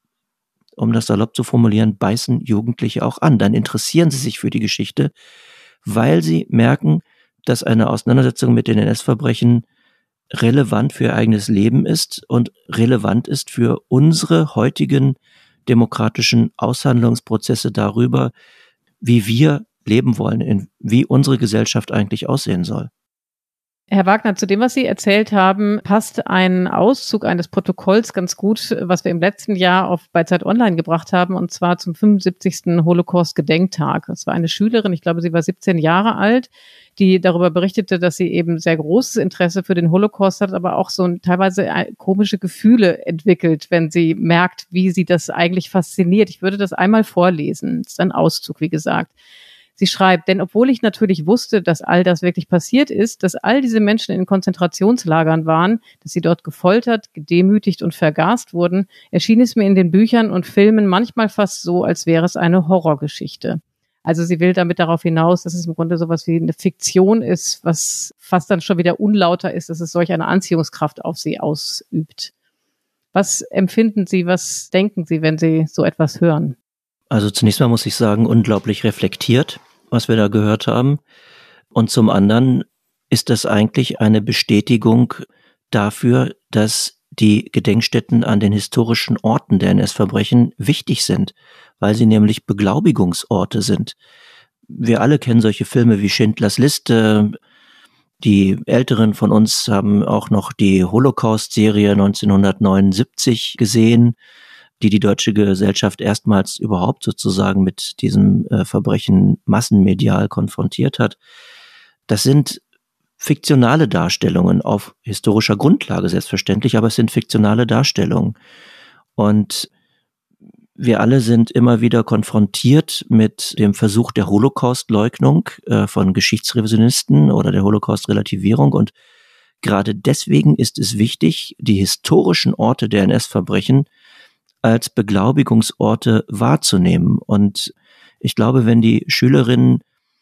um das salopp zu formulieren, beißen Jugendliche auch an. Dann interessieren sie sich für die Geschichte, weil sie merken, dass eine Auseinandersetzung mit den N S-Verbrechen relevant für ihr eigenes Leben ist und relevant ist für unsere heutigen demokratischen Aushandlungsprozesse darüber, wie wir leben wollen, wie unsere Gesellschaft eigentlich aussehen soll. Herr Wagner, zu dem, was Sie erzählt haben, passt ein Auszug eines Protokolls ganz gut, was wir im letzten Jahr auf bei Zeit Online gebracht haben, und zwar zum fünfundsiebzigsten Holocaust-Gedenktag. Das war eine Schülerin, ich glaube, sie war siebzehn Jahre alt, die darüber berichtete, dass sie eben sehr großes Interesse für den Holocaust hat, aber auch so teilweise komische Gefühle entwickelt, wenn sie merkt, wie sie das eigentlich fasziniert. Ich würde das einmal vorlesen. Das ist ein Auszug, wie gesagt. Sie schreibt, denn obwohl ich natürlich wusste, dass all das wirklich passiert ist, dass all diese Menschen in Konzentrationslagern waren, dass sie dort gefoltert, gedemütigt und vergast wurden, erschien es mir in den Büchern und Filmen manchmal fast so, als wäre es eine Horrorgeschichte. Also sie will damit darauf hinaus, dass es im Grunde sowas wie eine Fiktion ist, was fast dann schon wieder unlauter ist, dass es solch eine Anziehungskraft auf sie ausübt. Was empfinden Sie, was denken Sie, wenn Sie so etwas hören? Also zunächst mal muss ich sagen, unglaublich reflektiert, was wir da gehört haben. Und zum anderen ist das eigentlich eine Bestätigung dafür, dass die Gedenkstätten an den historischen Orten der N S-Verbrechen wichtig sind, weil sie nämlich Beglaubigungsorte sind. Wir alle kennen solche Filme wie Schindlers Liste. Die Älteren von uns haben auch noch die Holocaust-Serie neunzehnhundertneunundsiebzig gesehen, die die deutsche Gesellschaft erstmals überhaupt sozusagen mit diesem äh, Verbrechen massenmedial konfrontiert hat. Das sind fiktionale Darstellungen auf historischer Grundlage selbstverständlich, aber es sind fiktionale Darstellungen. Und wir alle sind immer wieder konfrontiert mit dem Versuch der Holocaust-Leugnung äh, von Geschichtsrevisionisten oder der Holocaust-Relativierung. Und gerade deswegen ist es wichtig, die historischen Orte der N S-Verbrechen als Beglaubigungsorte wahrzunehmen. Und ich glaube, wenn die Schülerinnen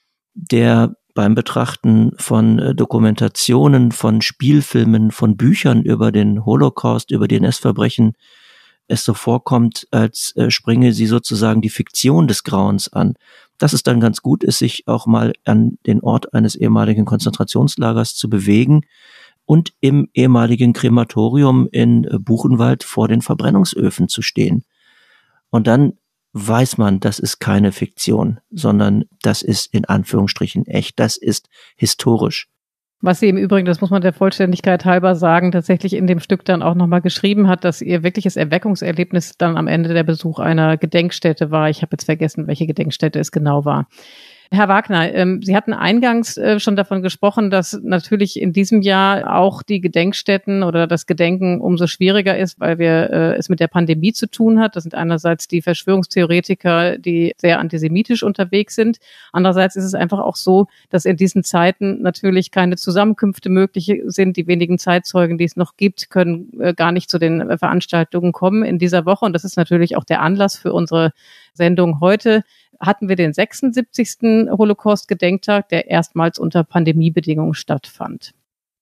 der beim Betrachten von Dokumentationen, von Spielfilmen, von Büchern über den Holocaust, über die N S-Verbrechen es so vorkommt, als springe sie sozusagen die Fiktion des Grauens an, dass es dann ganz gut ist, sich auch mal an den Ort eines ehemaligen Konzentrationslagers zu bewegen und im ehemaligen Krematorium in Buchenwald vor den Verbrennungsöfen zu stehen. Und dann weiß man, das ist keine Fiktion, sondern das ist in Anführungsstrichen echt, das ist historisch. Was sie im Übrigen, das muss man der Vollständigkeit halber sagen, tatsächlich in dem Stück dann auch nochmal geschrieben hat, dass ihr wirkliches Erweckungserlebnis dann am Ende der Besuch einer Gedenkstätte war. Ich habe jetzt vergessen, welche Gedenkstätte es genau war. Herr Wagner, ähm, Sie hatten eingangs äh, schon davon gesprochen, dass natürlich in diesem Jahr auch die Gedenkstätten oder das Gedenken umso schwieriger ist, weil wir äh, es mit der Pandemie zu tun hat. Das sind einerseits die Verschwörungstheoretiker, die sehr antisemitisch unterwegs sind. Andererseits ist es einfach auch so, dass in diesen Zeiten natürlich keine Zusammenkünfte möglich sind. Die wenigen Zeitzeugen, die es noch gibt, können äh, gar nicht zu den äh, Veranstaltungen kommen in dieser Woche. Und das ist natürlich auch der Anlass für unsere Sendung heute. Hatten wir den sechsundsiebzigsten Holocaust-Gedenktag, der erstmals unter Pandemiebedingungen stattfand.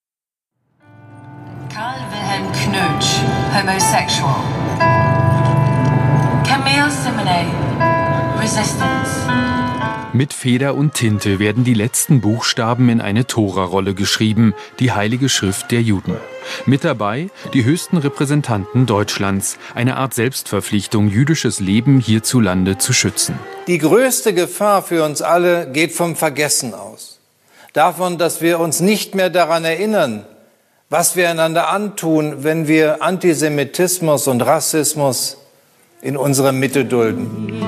Karl Wilhelm Knutsch, homosexual. Camille Simonet, Resistance. Mit Feder und Tinte werden die letzten Buchstaben in eine Tora-Rolle geschrieben, die Heilige Schrift der Juden. Mit dabei die höchsten Repräsentanten Deutschlands, eine Art Selbstverpflichtung, jüdisches Leben hierzulande zu schützen. Die größte Gefahr für uns alle geht vom Vergessen aus. Davon, dass wir uns nicht mehr daran erinnern, was wir einander antun, wenn wir Antisemitismus und Rassismus in unserer Mitte dulden.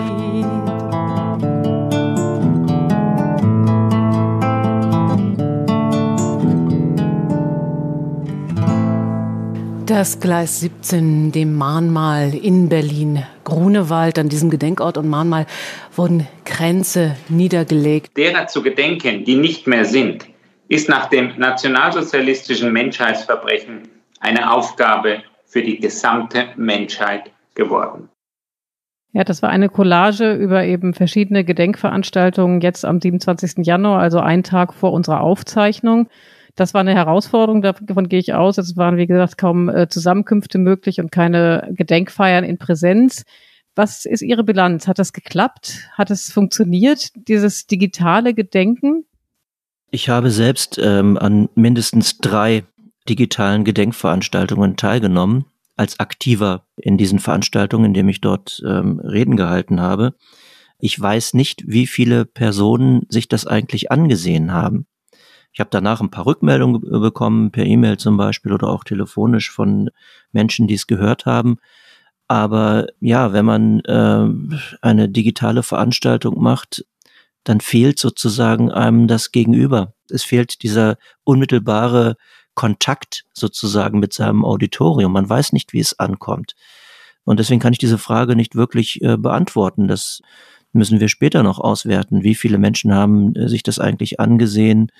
Das Gleis siebzehn, dem Mahnmal in Berlin-Grunewald, an diesem Gedenkort und Mahnmal wurden Kränze niedergelegt. Derer zu gedenken, die nicht mehr sind, ist nach dem nationalsozialistischen Menschheitsverbrechen eine Aufgabe für die gesamte Menschheit geworden. Ja, das war eine Collage über eben verschiedene Gedenkveranstaltungen jetzt am siebenundzwanzigsten Januar, also einen Tag vor unserer Aufzeichnung. Das war eine Herausforderung, davon gehe ich aus. Es waren, wie gesagt, kaum äh, Zusammenkünfte möglich und keine Gedenkfeiern in Präsenz. Was ist Ihre Bilanz? Hat das geklappt? Hat es funktioniert, dieses digitale Gedenken? Ich habe selbst ähm, an mindestens drei digitalen Gedenkveranstaltungen teilgenommen, als Aktiver in diesen Veranstaltungen, indem ich dort ähm, Reden gehalten habe. Ich weiß nicht, wie viele Personen sich das eigentlich angesehen haben. Ich habe danach ein paar Rückmeldungen bekommen, per E-Mail zum Beispiel oder auch telefonisch von Menschen, die es gehört haben. Aber ja, wenn man äh, eine digitale Veranstaltung macht, dann fehlt sozusagen einem das Gegenüber. Es fehlt dieser unmittelbare Kontakt sozusagen mit seinem Auditorium. Man weiß nicht, wie es ankommt. Und deswegen kann ich diese Frage nicht wirklich äh, beantworten. Das müssen wir später noch auswerten. Wie viele Menschen haben äh, sich das eigentlich angesehen?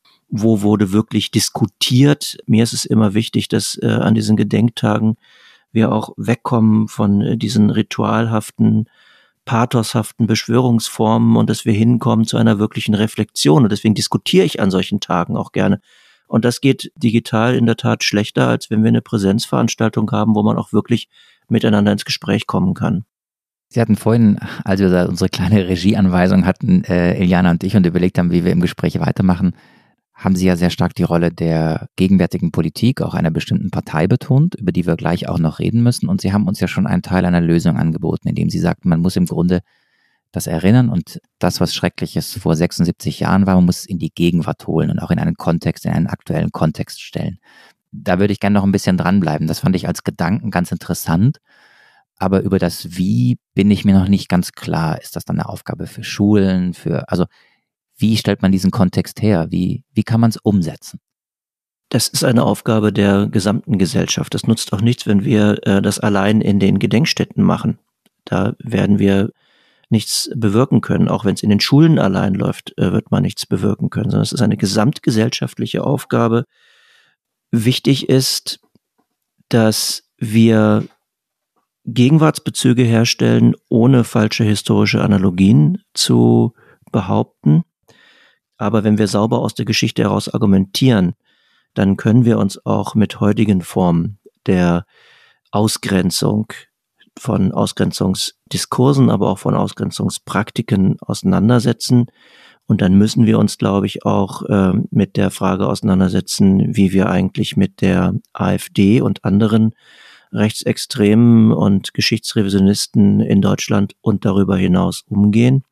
Wo wurde wirklich diskutiert? Mir ist es immer wichtig, dass äh, an diesen Gedenktagen wir auch wegkommen von äh, diesen ritualhaften, pathoshaften Beschwörungsformen und dass wir hinkommen zu einer wirklichen Reflexion. Und deswegen diskutiere ich an solchen Tagen auch gerne. Und das geht digital in der Tat schlechter, als wenn wir eine Präsenzveranstaltung haben, wo man auch wirklich miteinander ins Gespräch kommen kann. Sie hatten vorhin, als wir da unsere kleine Regieanweisung hatten, äh, Iliana und ich, und überlegt haben, wie wir im Gespräch weitermachen, haben Sie ja sehr stark die Rolle der gegenwärtigen Politik, auch einer bestimmten Partei betont, über die wir gleich auch noch reden müssen. Und Sie haben uns ja schon einen Teil einer Lösung angeboten, indem Sie sagten, man muss im Grunde das erinnern und das, was Schreckliches vor sechsundsiebzig Jahren war, man muss es in die Gegenwart holen und auch in einen Kontext, in einen aktuellen Kontext stellen. Da würde ich gerne noch ein bisschen dranbleiben. Das fand ich als Gedanken ganz interessant. Aber über das Wie bin ich mir noch nicht ganz klar. Ist das dann eine Aufgabe für Schulen, für, also wie stellt man diesen Kontext her? Wie, wie kann man es umsetzen? Das ist eine Aufgabe der gesamten Gesellschaft. Das nutzt auch nichts, wenn wir äh, das allein in den Gedenkstätten machen. Da werden wir nichts bewirken können. Auch wenn es in den Schulen allein läuft, äh, wird man nichts bewirken können, sondern es ist eine gesamtgesellschaftliche Aufgabe. Wichtig ist, dass wir Gegenwartsbezüge herstellen, ohne falsche historische Analogien zu behaupten. Aber wenn wir sauber aus der Geschichte heraus argumentieren, dann können wir uns auch mit heutigen Formen der Ausgrenzung, von Ausgrenzungsdiskursen, aber auch von Ausgrenzungspraktiken auseinandersetzen. Und dann müssen wir uns, glaube ich, auch äh, mit der Frage auseinandersetzen, wie wir eigentlich mit der AfD und anderen Rechtsextremen und Geschichtsrevisionisten in Deutschland und darüber hinaus umgehen.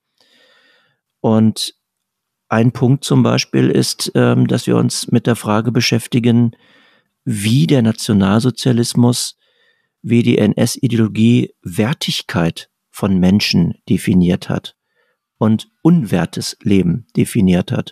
Und ein Punkt zum Beispiel ist, ähm, dass wir uns mit der Frage beschäftigen, wie der Nationalsozialismus, wie die N S-Ideologie Wertigkeit von Menschen definiert hat und unwertes Leben definiert hat.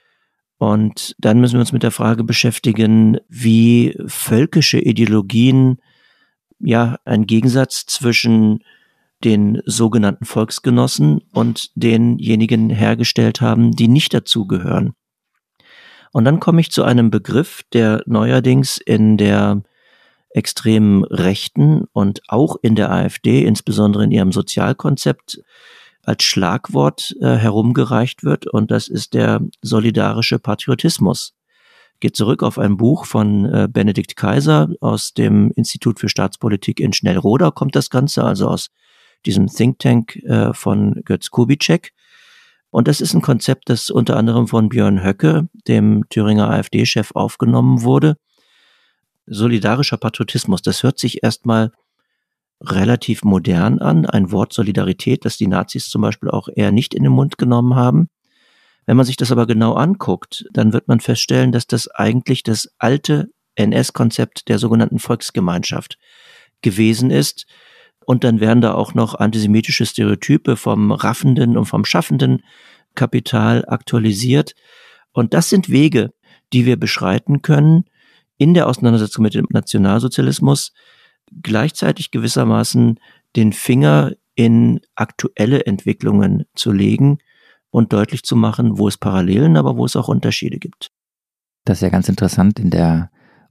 Und dann müssen wir uns mit der Frage beschäftigen, wie völkische Ideologien ja einen Gegensatz zwischen den sogenannten Volksgenossen und denjenigen hergestellt haben, die nicht dazugehören. Und dann komme ich zu einem Begriff, der neuerdings in der extremen Rechten und auch in der AfD, insbesondere in ihrem Sozialkonzept, als Schlagwort äh, herumgereicht wird, und das ist der solidarische Patriotismus. Geht zurück auf ein Buch von äh, Benedikt Kaiser aus dem Institut für Staatspolitik in Schnellroda, kommt das Ganze, also aus diesem Think Tank äh, von Götz Kubitschek. Und das ist ein Konzept, das unter anderem von Björn Höcke, dem Thüringer AfD-Chef, aufgenommen wurde. Solidarischer Patriotismus, das hört sich erstmal relativ modern an, ein Wort Solidarität, das die Nazis zum Beispiel auch eher nicht in den Mund genommen haben. Wenn man sich das aber genau anguckt, dann wird man feststellen, dass das eigentlich das alte N S-Konzept der sogenannten Volksgemeinschaft gewesen ist. Und dann werden da auch noch antisemitische Stereotype vom raffenden und vom schaffenden Kapital aktualisiert. Und das sind Wege, die wir beschreiten können, in der Auseinandersetzung mit dem Nationalsozialismus gleichzeitig gewissermaßen den Finger in aktuelle Entwicklungen zu legen und deutlich zu machen, wo es Parallelen, aber wo es auch Unterschiede gibt. Das ist ja ganz interessant. In der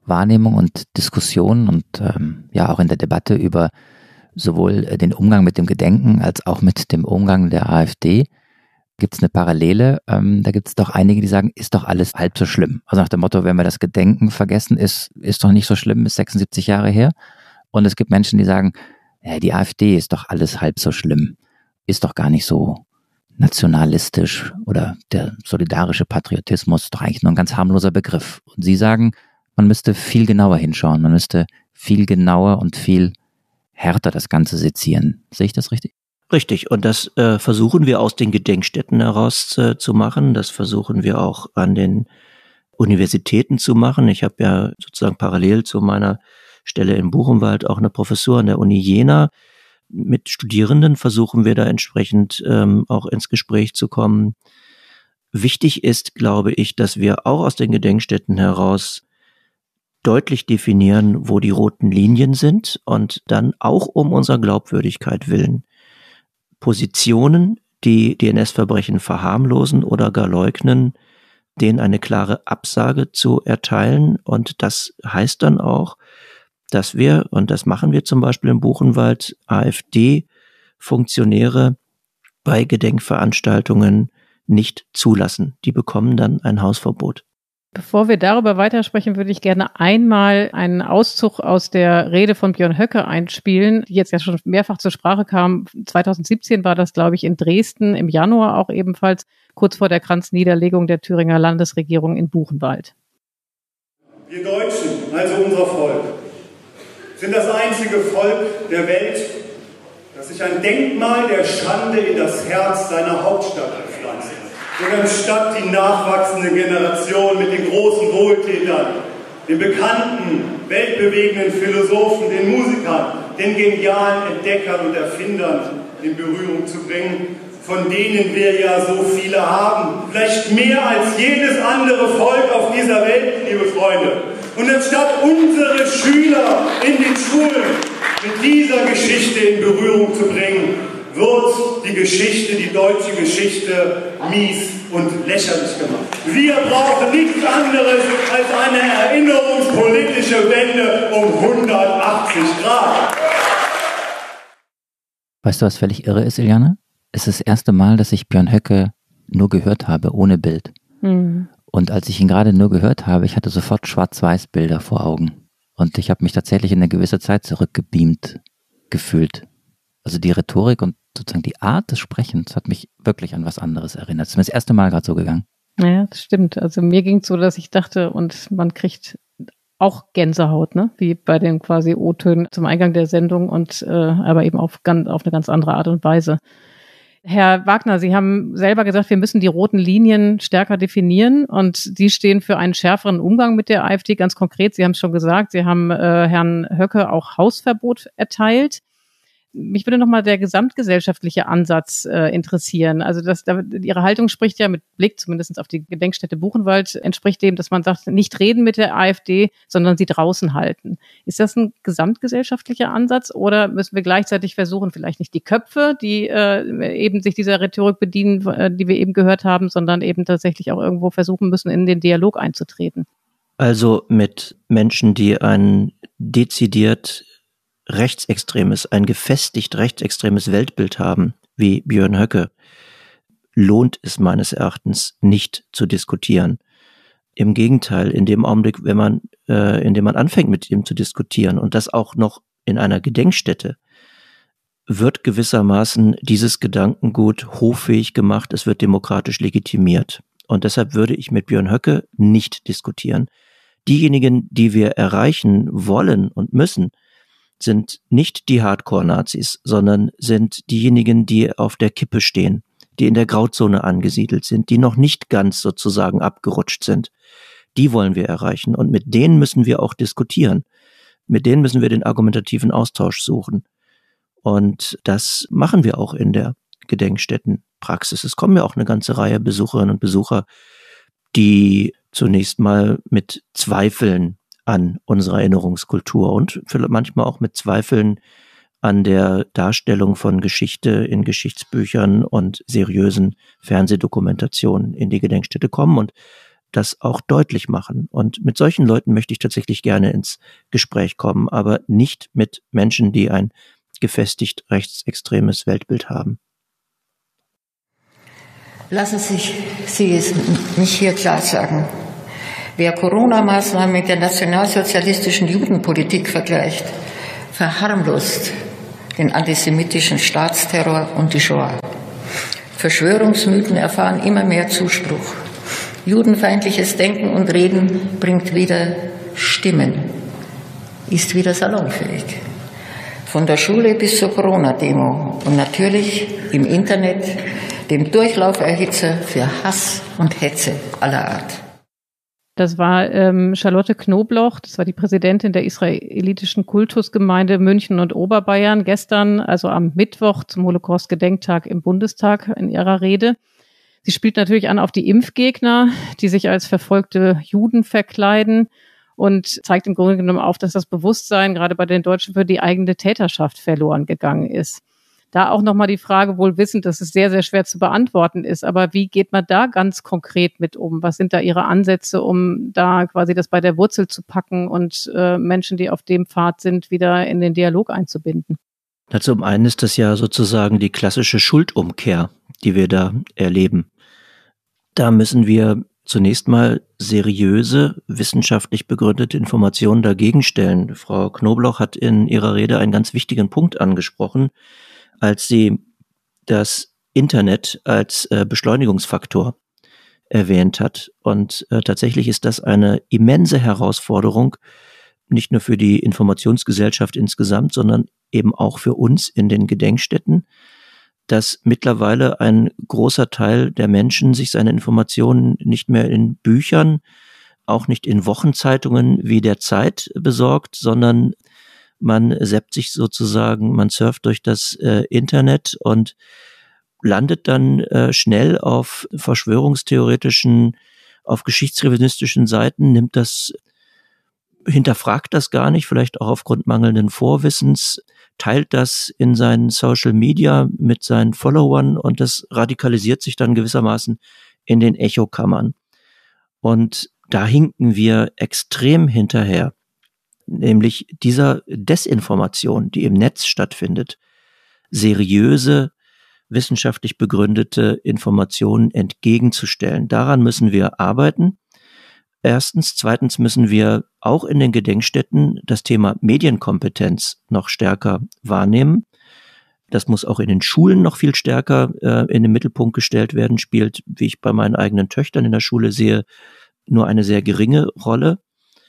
Wahrnehmung und Diskussion und ähm, ja auch in der Debatte über sowohl den Umgang mit dem Gedenken als auch mit dem Umgang der AfD gibt es eine Parallele. Ähm, da gibt es doch einige, die sagen, ist doch alles halb so schlimm. Also nach dem Motto, wenn wir das Gedenken vergessen, ist, ist doch nicht so schlimm, ist sechsundsiebzig Jahre her. Und es gibt Menschen, die sagen, ja, die AfD ist doch alles halb so schlimm, ist doch gar nicht so nationalistisch oder der solidarische Patriotismus ist doch eigentlich nur ein ganz harmloser Begriff. Und Sie sagen, man müsste viel genauer hinschauen, man müsste viel genauer und viel härter das Ganze sezieren. Sehe ich das richtig? Richtig, und das äh, versuchen wir aus den Gedenkstätten heraus äh, zu machen. Das versuchen wir auch an den Universitäten zu machen. Ich habe ja sozusagen parallel zu meiner Stelle in Buchenwald auch eine Professur an der Uni Jena. Mit Studierenden versuchen wir da entsprechend ähm, auch ins Gespräch zu kommen. Wichtig ist, glaube ich, dass wir auch aus den Gedenkstätten heraus deutlich definieren, wo die roten Linien sind und dann auch um unserer Glaubwürdigkeit willen Positionen, die D N S-Verbrechen verharmlosen oder gar leugnen, denen eine klare Absage zu erteilen. Und das heißt dann auch, dass wir, und das machen wir zum Beispiel in Buchenwald, AfD-Funktionäre bei Gedenkveranstaltungen nicht zulassen. Die bekommen dann ein Hausverbot. Bevor wir darüber weitersprechen, würde ich gerne einmal einen Auszug aus der Rede von Björn Höcke einspielen, die jetzt ja schon mehrfach zur Sprache kam. zweitausendsiebzehn war das, glaube ich, in Dresden, im Januar auch ebenfalls, kurz vor der Kranzniederlegung der Thüringer Landesregierung in Buchenwald. Wir Deutschen, also unser Volk, sind das einzige Volk der Welt, das sich ein Denkmal der Schande in das Herz seiner Hauptstadt pflanzt. Und anstatt die nachwachsende Generation mit den großen Wohltätern, den bekannten, weltbewegenden Philosophen, den Musikern, den genialen Entdeckern und Erfindern in Berührung zu bringen, von denen wir ja so viele haben. Vielleicht mehr als jedes andere Volk auf dieser Welt, liebe Freunde. Und anstatt unsere Schüler in den Schulen mit dieser Geschichte in Berührung zu bringen, wird die Geschichte, die deutsche Geschichte, mies und lächerlich gemacht. Wir brauchen nichts anderes als eine erinnerungspolitische Wende um hundertachtzig Grad. Weißt du, was völlig irre ist, Iliane? Es ist das erste Mal, dass ich Björn Höcke nur gehört habe, ohne Bild. Mhm. Und als ich ihn gerade nur gehört habe, ich hatte sofort Schwarz-Weiß-Bilder vor Augen. Und ich habe mich tatsächlich in eine gewisse Zeit zurückgebeamt gefühlt. Also die Rhetorik und sozusagen die Art des Sprechens hat mich wirklich an was anderes erinnert. Es ist mir das erste Mal gerade so gegangen. Ja, das stimmt. Also mir ging es so, dass ich dachte, und man kriegt auch Gänsehaut, ne, wie bei den quasi O-Tönen zum Eingang der Sendung, und äh, aber eben auf, auf eine ganz andere Art und Weise. Herr Wagner, Sie haben selber gesagt, wir müssen die roten Linien stärker definieren, und die stehen für einen schärferen Umgang mit der AfD. Ganz konkret, Sie haben es schon gesagt, Sie haben äh, Herrn Höcke auch Hausverbot erteilt. Mich würde nochmal der gesamtgesellschaftliche Ansatz äh, interessieren. Also das, da, Ihre Haltung spricht ja mit Blick zumindest auf die Gedenkstätte Buchenwald, entspricht dem, dass man sagt, nicht reden mit der AfD, sondern sie draußen halten. Ist das ein gesamtgesellschaftlicher Ansatz, oder müssen wir gleichzeitig versuchen, vielleicht nicht die Köpfe, die äh, eben sich dieser Rhetorik bedienen, äh, die wir eben gehört haben, sondern eben tatsächlich auch irgendwo versuchen müssen, in den Dialog einzutreten? Also mit Menschen, die ein dezidiert rechtsextremes, ein gefestigt rechtsextremes Weltbild haben, wie Björn Höcke, lohnt es meines Erachtens nicht zu diskutieren. Im Gegenteil, in dem Augenblick, wenn man, äh, in dem man anfängt, mit ihm zu diskutieren, und das auch noch in einer Gedenkstätte, wird gewissermaßen dieses Gedankengut hoffähig gemacht, es wird demokratisch legitimiert. Und deshalb würde ich mit Björn Höcke nicht diskutieren. Diejenigen, die wir erreichen wollen und müssen, sind nicht die Hardcore-Nazis, sondern sind diejenigen, die auf der Kippe stehen, die in der Grauzone angesiedelt sind, die noch nicht ganz sozusagen abgerutscht sind. Die wollen wir erreichen, und mit denen müssen wir auch diskutieren. Mit denen müssen wir den argumentativen Austausch suchen. Und das machen wir auch in der Gedenkstättenpraxis. Es kommen ja auch eine ganze Reihe Besucherinnen und Besucher, die zunächst mal mit Zweifeln an unserer Erinnerungskultur und manchmal auch mit Zweifeln an der Darstellung von Geschichte in Geschichtsbüchern und seriösen Fernsehdokumentationen in die Gedenkstätte kommen. Und das auch deutlich machen. Und mit solchen Leuten möchte ich tatsächlich gerne ins Gespräch kommen, aber nicht mit Menschen, die ein gefestigt rechtsextremes Weltbild haben. Lassen Sie, Sie es mich hier klar sagen. Wer Corona-Maßnahmen mit der nationalsozialistischen Judenpolitik vergleicht, verharmlost den antisemitischen Staatsterror und die Shoah. Verschwörungsmythen erfahren immer mehr Zuspruch. Judenfeindliches Denken und Reden bringt wieder Stimmen, ist wieder salonfähig. Von der Schule bis zur Corona-Demo und natürlich im Internet, dem Durchlauferhitzer für Hass und Hetze aller Art. Das war ähm, Charlotte Knobloch, das war die Präsidentin der israelitischen Kultusgemeinde München und Oberbayern, gestern, also am Mittwoch zum Holocaust-Gedenktag im Bundestag in ihrer Rede. Sie spielt natürlich an auf die Impfgegner, die sich als verfolgte Juden verkleiden und zeigt im Grunde genommen auf, dass das Bewusstsein gerade bei den Deutschen für die eigene Täterschaft verloren gegangen ist. Da auch nochmal die Frage, wohl wissend, dass es sehr, sehr schwer zu beantworten ist, aber wie geht man da ganz konkret mit um? Was sind da Ihre Ansätze, um da quasi das bei der Wurzel zu packen und äh, Menschen, die auf dem Pfad sind, wieder in den Dialog einzubinden? Also zum einen ist das ja sozusagen die klassische Schuldumkehr, die wir da erleben. Da müssen wir zunächst mal seriöse, wissenschaftlich begründete Informationen dagegen stellen. Frau Knobloch hat in ihrer Rede einen ganz wichtigen Punkt angesprochen, als sie das Internet als äh, Beschleunigungsfaktor erwähnt hat. Und äh, tatsächlich ist das eine immense Herausforderung, nicht nur für die Informationsgesellschaft insgesamt, sondern eben auch für uns in den Gedenkstätten, dass mittlerweile ein großer Teil der Menschen sich seine Informationen nicht mehr in Büchern, auch nicht in Wochenzeitungen wie der Zeit besorgt, sondern man zappt sich sozusagen, man surft durch das äh, Internet und landet dann äh, schnell auf verschwörungstheoretischen, auf geschichtsrevisionistischen Seiten, nimmt das, hinterfragt das gar nicht, vielleicht auch aufgrund mangelnden Vorwissens, teilt das in seinen Social Media mit seinen Followern und das radikalisiert sich dann gewissermaßen in den Echokammern. Und da hinken wir extrem hinterher, nämlich dieser Desinformation, die im Netz stattfindet, seriöse, wissenschaftlich begründete Informationen entgegenzustellen. Daran müssen wir arbeiten. Erstens. Zweitens müssen wir auch in den Gedenkstätten das Thema Medienkompetenz noch stärker wahrnehmen. Das muss auch in den Schulen noch viel stärker äh, in den Mittelpunkt gestellt werden, spielt, wie ich bei meinen eigenen Töchtern in der Schule sehe, nur eine sehr geringe Rolle.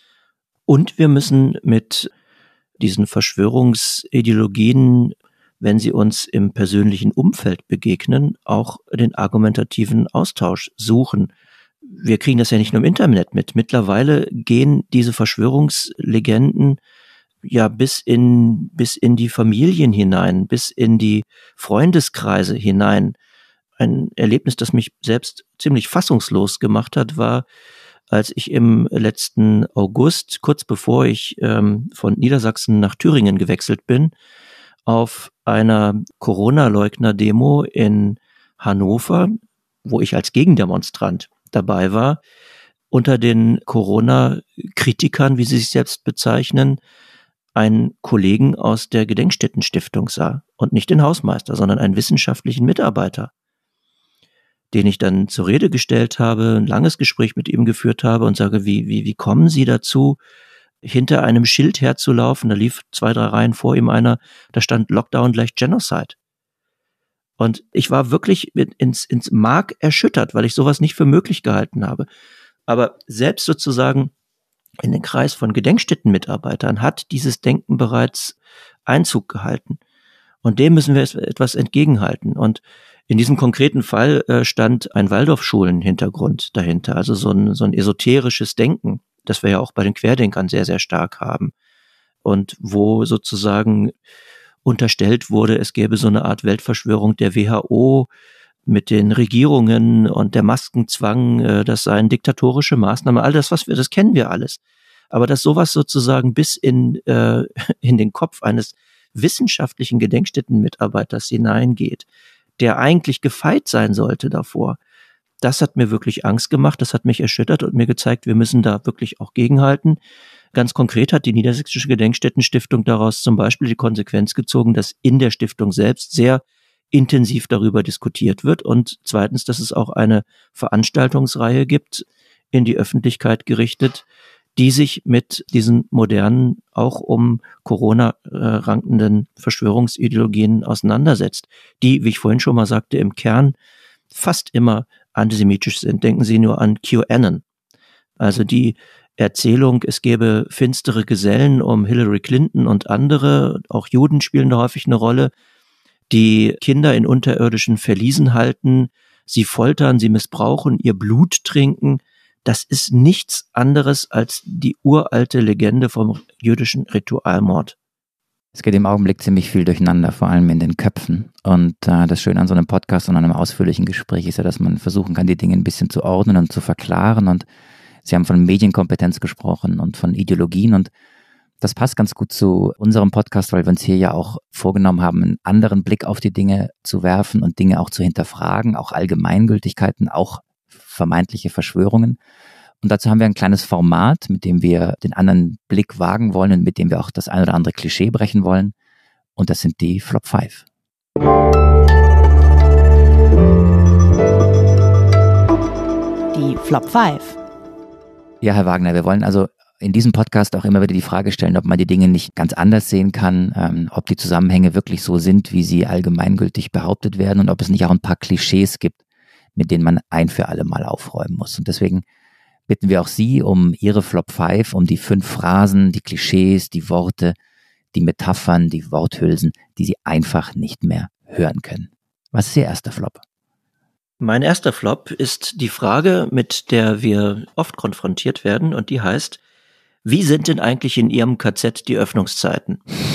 Und wir müssen mit diesen Verschwörungsideologien, wenn sie uns im persönlichen Umfeld begegnen, auch den argumentativen Austausch suchen. Wir kriegen das ja nicht nur im Internet mit. Mittlerweile gehen diese Verschwörungslegenden ja bis in, bis in die Familien hinein, bis in die Freundeskreise hinein. Ein Erlebnis, das mich selbst ziemlich fassungslos gemacht hat, war, als ich im letzten August, kurz bevor ich ähm, von Niedersachsen nach Thüringen gewechselt bin, auf einer Corona-Leugner-Demo in Hannover, wo ich als Gegendemonstrant dabei war, unter den Corona-Kritikern, wie sie sich selbst bezeichnen, einen Kollegen aus der Gedenkstättenstiftung sah und nicht den Hausmeister, sondern einen wissenschaftlichen Mitarbeiter, den ich dann zur Rede gestellt habe, ein langes Gespräch mit ihm geführt habe und sage, wie, wie, wie kommen Sie dazu, hinter einem Schild herzulaufen? Da lief zwei, drei Reihen vor ihm einer, da stand Lockdown gleich Genocide. Und ich war wirklich ins, ins Mark erschüttert, weil ich sowas nicht für möglich gehalten habe. Aber selbst sozusagen in den Kreis von Gedenkstättenmitarbeitern hat dieses Denken bereits Einzug gehalten. Und dem müssen wir etwas entgegenhalten. Und in diesem konkreten Fall äh, stand ein Waldorfschulen-Hintergrund dahinter, also so ein, so ein esoterisches Denken, das wir ja auch bei den Querdenkern sehr, sehr stark haben. Und wo sozusagen unterstellt wurde, es gäbe so eine Art Weltverschwörung der W H O mit den Regierungen und der Maskenzwang, das seien diktatorische Maßnahmen, all das, was wir, das kennen wir alles. Aber dass sowas sozusagen bis in, äh, in den Kopf eines wissenschaftlichen Gedenkstättenmitarbeiters hineingeht, der eigentlich gefeit sein sollte davor, Das hat mir wirklich Angst gemacht, das hat mich erschüttert und mir gezeigt, wir müssen da wirklich auch gegenhalten. Ganz konkret hat die Niedersächsische Gedenkstättenstiftung daraus zum Beispiel die Konsequenz gezogen, dass in der Stiftung selbst sehr intensiv darüber diskutiert wird und zweitens, dass es auch eine Veranstaltungsreihe gibt, in die Öffentlichkeit gerichtet, die sich mit diesen modernen, auch um Corona äh, rankenden Verschwörungsideologien auseinandersetzt, die, wie ich vorhin schon mal sagte, im Kern fast immer antisemitisch sind. Denken Sie nur an QAnon. Also die Erzählung, es gäbe finstere Gesellen um Hillary Clinton und andere, auch Juden spielen da häufig eine Rolle, die Kinder in unterirdischen Verliesen halten, sie foltern, sie missbrauchen, ihr Blut trinken. Das ist nichts anderes als die uralte Legende vom jüdischen Ritualmord. Es geht im Augenblick ziemlich viel durcheinander, vor allem in den Köpfen. Und äh, das Schöne an so einem Podcast und an einem ausführlichen Gespräch ist ja, dass man versuchen kann, die Dinge ein bisschen zu ordnen und zu verklaren. Und Sie haben von Medienkompetenz gesprochen und von Ideologien. Und das passt ganz gut zu unserem Podcast, weil wir uns hier ja auch vorgenommen haben, einen anderen Blick auf die Dinge zu werfen und Dinge auch zu hinterfragen, auch Allgemeingültigkeiten, auch vermeintliche Verschwörungen. Und dazu haben wir ein kleines Format, mit dem wir den anderen Blick wagen wollen und mit dem wir auch das ein oder andere Klischee brechen wollen. Und das sind die Flop fünf. Die Flop fünf. Ja, Herr Wagner, wir wollen also in diesem Podcast auch immer wieder die Frage stellen, ob man die Dinge nicht ganz anders sehen kann, ähm, ob die Zusammenhänge wirklich so sind, wie sie allgemeingültig behauptet werden und ob es nicht auch ein paar Klischees gibt, mit denen man ein für alle Mal aufräumen muss. Und deswegen bitten wir auch Sie um Ihre Flop fünf, um die fünf Phrasen, die Klischees, die Worte, die Metaphern, die Worthülsen, die Sie einfach nicht mehr hören können. Was ist Ihr erster Flop? Mein erster Flop ist die Frage, mit der wir oft konfrontiert werden und die heißt, wie sind denn eigentlich in Ihrem K Z die Öffnungszeiten?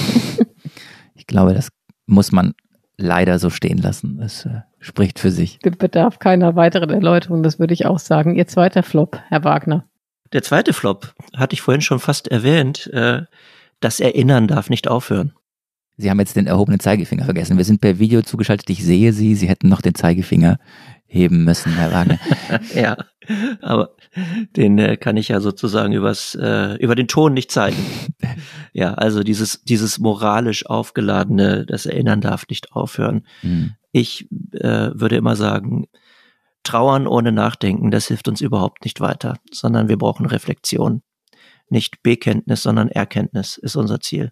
Ich glaube, das muss man leider so stehen lassen. Es äh, spricht für sich. Bedarf keiner weiteren Erläuterung, das würde ich auch sagen. Ihr zweiter Flop, Herr Wagner. Der zweite Flop, hatte ich vorhin schon fast erwähnt, äh, das Erinnern darf nicht aufhören. Sie haben jetzt den erhobenen Zeigefinger vergessen. Wir sind per Video zugeschaltet, ich sehe Sie, Sie hätten noch den Zeigefinger heben müssen, Herr Wagner. Ja, aber den äh, kann ich ja sozusagen übers, äh, über den Ton nicht zeigen. Ja, also dieses, dieses moralisch aufgeladene, das Erinnern darf nicht aufhören. Mhm. Ich äh, würde immer sagen, Trauern ohne Nachdenken, das hilft uns überhaupt nicht weiter, sondern wir brauchen Reflexion. Nicht Bekenntnis, sondern Erkenntnis ist unser Ziel.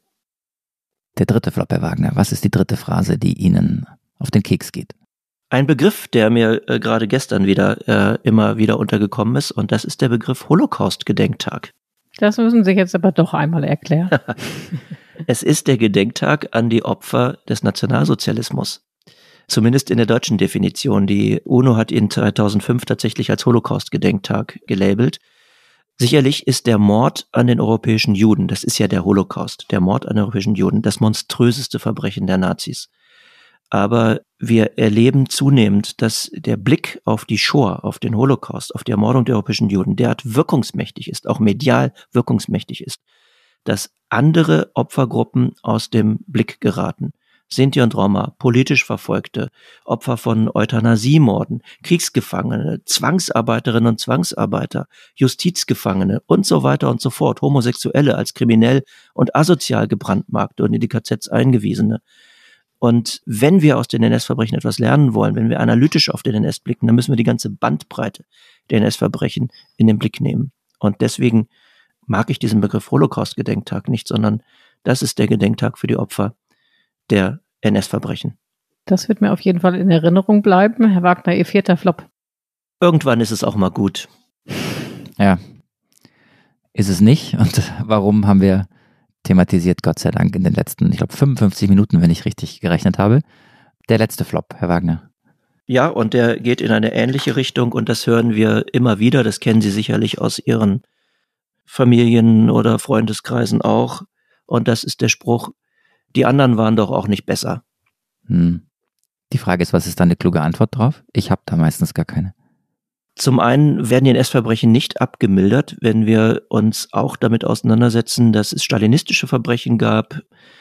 Der dritte Flop, Herr Wagner. Was ist die dritte Phrase, die Ihnen auf den Keks geht? Ein Begriff, der mir äh, gerade gestern wieder äh, immer wieder untergekommen ist, und das ist der Begriff Holocaust-Gedenktag. Das müssen Sie jetzt aber doch einmal erklären. Es ist der Gedenktag an die Opfer des Nationalsozialismus. Zumindest in der deutschen Definition. Die UNO hat ihn zweitausendfünf tatsächlich als Holocaust-Gedenktag gelabelt. Sicherlich ist der Mord an den europäischen Juden, das ist ja der Holocaust, der Mord an den europäischen Juden, das monströseste Verbrechen der Nazis. Aber wir erleben zunehmend, dass der Blick auf die Shoah, auf den Holocaust, auf die Ermordung der europäischen Juden derart wirkungsmächtig ist, auch medial wirkungsmächtig ist, dass andere Opfergruppen aus dem Blick geraten. Sinti und Roma, politisch Verfolgte, Opfer von Euthanasiemorden, Kriegsgefangene, Zwangsarbeiterinnen und Zwangsarbeiter, Justizgefangene und so weiter und so fort, Homosexuelle als kriminell und asozial gebrandmarkte und in die K Zs eingewiesene. Und wenn wir aus den N S-Verbrechen etwas lernen wollen, wenn wir analytisch auf den N S blicken, dann müssen wir die ganze Bandbreite der N S-Verbrechen in den Blick nehmen. Und deswegen mag ich diesen Begriff Holocaust-Gedenktag nicht, sondern das ist der Gedenktag für die Opfer der N S-Verbrechen. Das wird mir auf jeden Fall in Erinnerung bleiben. Herr Wagner, Ihr vierter Flop. Irgendwann ist es auch mal gut. Ja, ist es nicht. Und warum haben wir thematisiert, Gott sei Dank, in den letzten, ich glaube, fünfundfünfzig Minuten, wenn ich richtig gerechnet habe. Der letzte Flop, Herr Wagner. Ja, und der geht in eine ähnliche Richtung und das hören wir immer wieder. Das kennen Sie sicherlich aus Ihren Familien- oder Freundeskreisen auch. Und das ist der Spruch, die anderen waren doch auch nicht besser. Hm. Die Frage ist, was ist da eine kluge Antwort drauf? Ich habe da meistens gar keine. Zum einen werden die N S-Verbrechen nicht abgemildert, wenn wir uns auch damit auseinandersetzen, dass es stalinistische Verbrechen gab.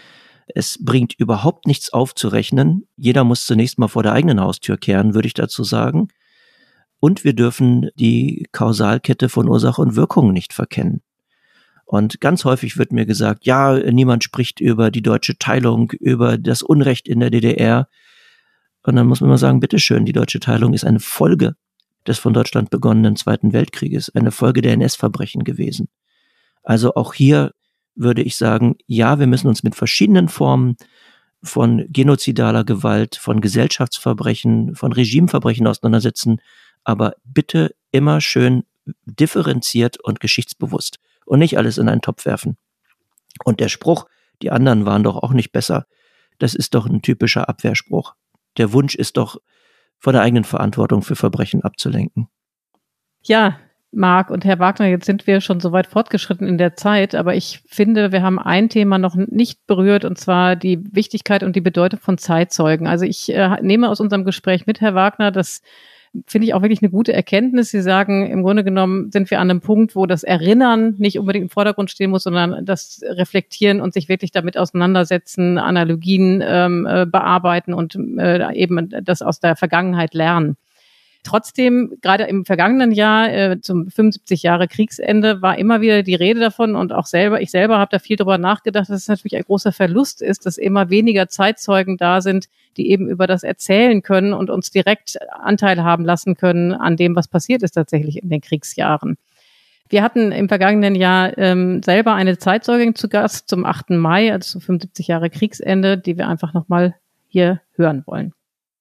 Es bringt überhaupt nichts aufzurechnen. Jeder muss zunächst mal vor der eigenen Haustür kehren, würde ich dazu sagen. Und wir dürfen die Kausalkette von Ursache und Wirkung nicht verkennen. Und ganz häufig wird mir gesagt, ja, niemand spricht über die deutsche Teilung, über das Unrecht in der D D R. Und dann muss man mal sagen, bitteschön, die deutsche Teilung ist eine Folge des von Deutschland begonnenen Zweiten Weltkrieges, eine Folge der N S-Verbrechen gewesen. Also auch hier würde ich sagen, ja, wir müssen uns mit verschiedenen Formen von genozidaler Gewalt, von Gesellschaftsverbrechen, von Regimeverbrechen auseinandersetzen, aber bitte immer schön differenziert und geschichtsbewusst und nicht alles in einen Topf werfen. Und der Spruch, die anderen waren doch auch nicht besser, das ist doch ein typischer Abwehrspruch. Der Wunsch ist doch, von der eigenen Verantwortung für Verbrechen abzulenken. Ja, Marc und Herr Wagner, jetzt sind wir schon so weit fortgeschritten in der Zeit, aber ich finde, wir haben ein Thema noch nicht berührt, und zwar die Wichtigkeit und die Bedeutung von Zeitzeugen. Also ich äh, nehme aus unserem Gespräch mit, Herr Wagner, das finde ich auch wirklich eine gute Erkenntnis. Sie sagen, im Grunde genommen sind wir an einem Punkt, wo das Erinnern nicht unbedingt im Vordergrund stehen muss, sondern das Reflektieren und sich wirklich damit auseinandersetzen, Analogien ähm, äh, bearbeiten und äh, eben das aus der Vergangenheit lernen. Trotzdem, gerade im vergangenen Jahr, äh, zum fünfundsiebzig Jahre Kriegsende, war immer wieder die Rede davon, und auch selber, ich selber habe da viel drüber nachgedacht, dass es natürlich ein großer Verlust ist, dass immer weniger Zeitzeugen da sind, die eben über das erzählen können und uns direkt Anteil haben lassen können an dem, was passiert ist tatsächlich in den Kriegsjahren. Wir hatten im vergangenen Jahr ähm, selber eine Zeitzeugin zu Gast zum achten Mai, also fünfundsiebzig Jahre Kriegsende, die wir einfach nochmal hier hören wollen.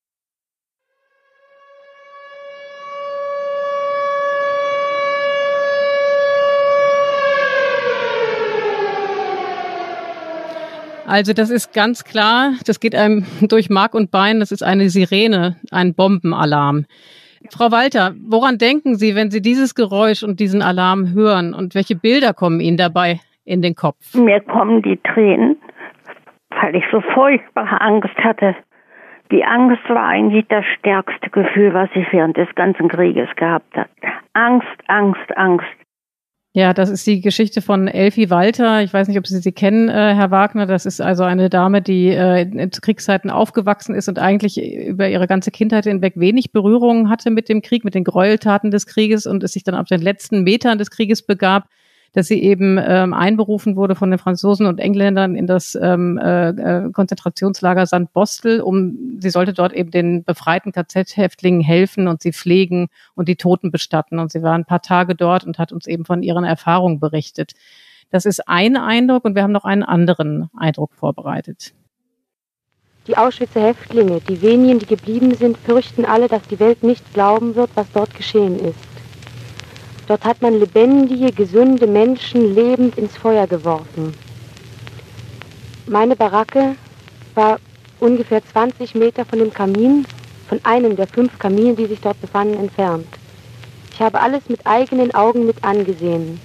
Also das ist ganz klar, das geht einem durch Mark und Bein, das ist eine Sirene, ein Bombenalarm. Frau Walter, woran denken Sie, wenn Sie dieses Geräusch und diesen Alarm hören, und welche Bilder kommen Ihnen dabei in den Kopf? Mir kommen die Tränen, weil ich so furchtbare Angst hatte. Die Angst war eigentlich das stärkste Gefühl, was ich während des ganzen Krieges gehabt habe. Angst, Angst, Angst. Ja, das ist die Geschichte von Elfi Walter. Ich weiß nicht, ob Sie sie kennen, äh, Herr Wagner. Das ist also eine Dame, die äh, zu Kriegszeiten aufgewachsen ist und eigentlich über ihre ganze Kindheit hinweg wenig Berührungen hatte mit dem Krieg, mit den Gräueltaten des Krieges, und es sich dann auf den letzten Metern des Krieges begab, dass sie eben ähm, einberufen wurde von den Franzosen und Engländern in das ähm, äh, Konzentrationslager Sandbostel, um sie sollte dort eben den befreiten K Z-Häftlingen helfen und sie pflegen und die Toten bestatten. Und sie war ein paar Tage dort und hat uns eben von ihren Erfahrungen berichtet. Das ist ein Eindruck, und wir haben noch einen anderen Eindruck vorbereitet. Die Auschwitzer Häftlinge, die wenigen, die geblieben sind, fürchten alle, dass die Welt nicht glauben wird, was dort geschehen ist. Dort hat man lebendige, gesunde Menschen lebend ins Feuer geworfen. Meine Baracke war ungefähr zwanzig Meter von dem Kamin, von einem der fünf Kamine, die sich dort befanden, entfernt. Ich habe alles mit eigenen Augen mit angesehen.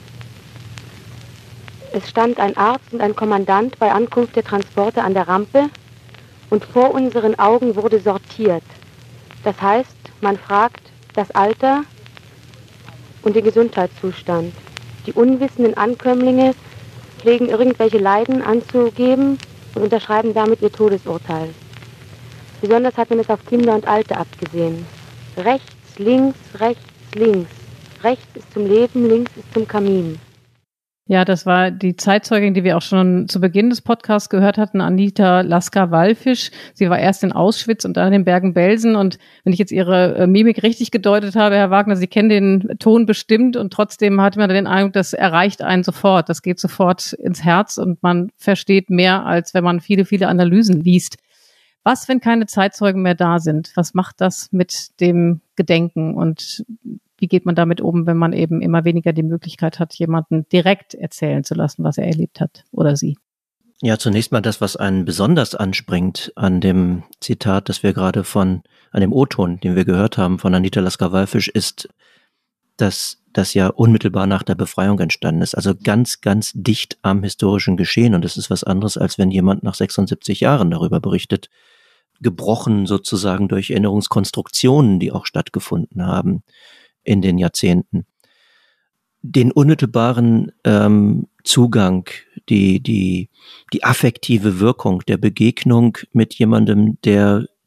Es stand ein Arzt und ein Kommandant bei Ankunft der Transporte an der Rampe, und vor unseren Augen wurde sortiert. Das heißt, man fragt das Alter und den Gesundheitszustand. Die unwissenden Ankömmlinge pflegen irgendwelche Leiden anzugeben und unterschreiben damit ihr Todesurteil. Besonders hat man es auf Kinder und Alte abgesehen. Rechts, links, rechts, links. Rechts ist zum Leben, links ist zum Kamin. Ja, das war die Zeitzeugin, die wir auch schon zu Beginn des Podcasts gehört hatten, Anita Lasker-Wallfisch. Sie war erst in Auschwitz und dann in den Bergen-Belsen. Und wenn ich jetzt Ihre Mimik richtig gedeutet habe, Herr Wagner, Sie kennen den Ton bestimmt, und trotzdem hatte man den Eindruck, das erreicht einen sofort. Das geht sofort ins Herz und man versteht mehr, als wenn man viele, viele Analysen liest. Was, wenn keine Zeitzeugen mehr da sind? Was macht das mit dem Gedenken, und wie geht man damit um, wenn man eben immer weniger die Möglichkeit hat, jemanden direkt erzählen zu lassen, was er erlebt hat, oder sie? Ja, zunächst mal das, was einen besonders anspringt an dem Zitat, das wir gerade von, an dem O-Ton, den wir gehört haben von Anita Lasker-Wallfisch, ist, dass das ja unmittelbar nach der Befreiung entstanden ist. Also ganz, ganz dicht am historischen Geschehen. Und das ist was anderes, als wenn jemand nach sechsundsiebzig Jahren darüber berichtet, gebrochen sozusagen durch Erinnerungskonstruktionen, die auch stattgefunden haben in den Jahrzehnten. Den unmittelbaren ähm, Zugang, die, die, die affektive Wirkung der Begegnung mit jemandem, der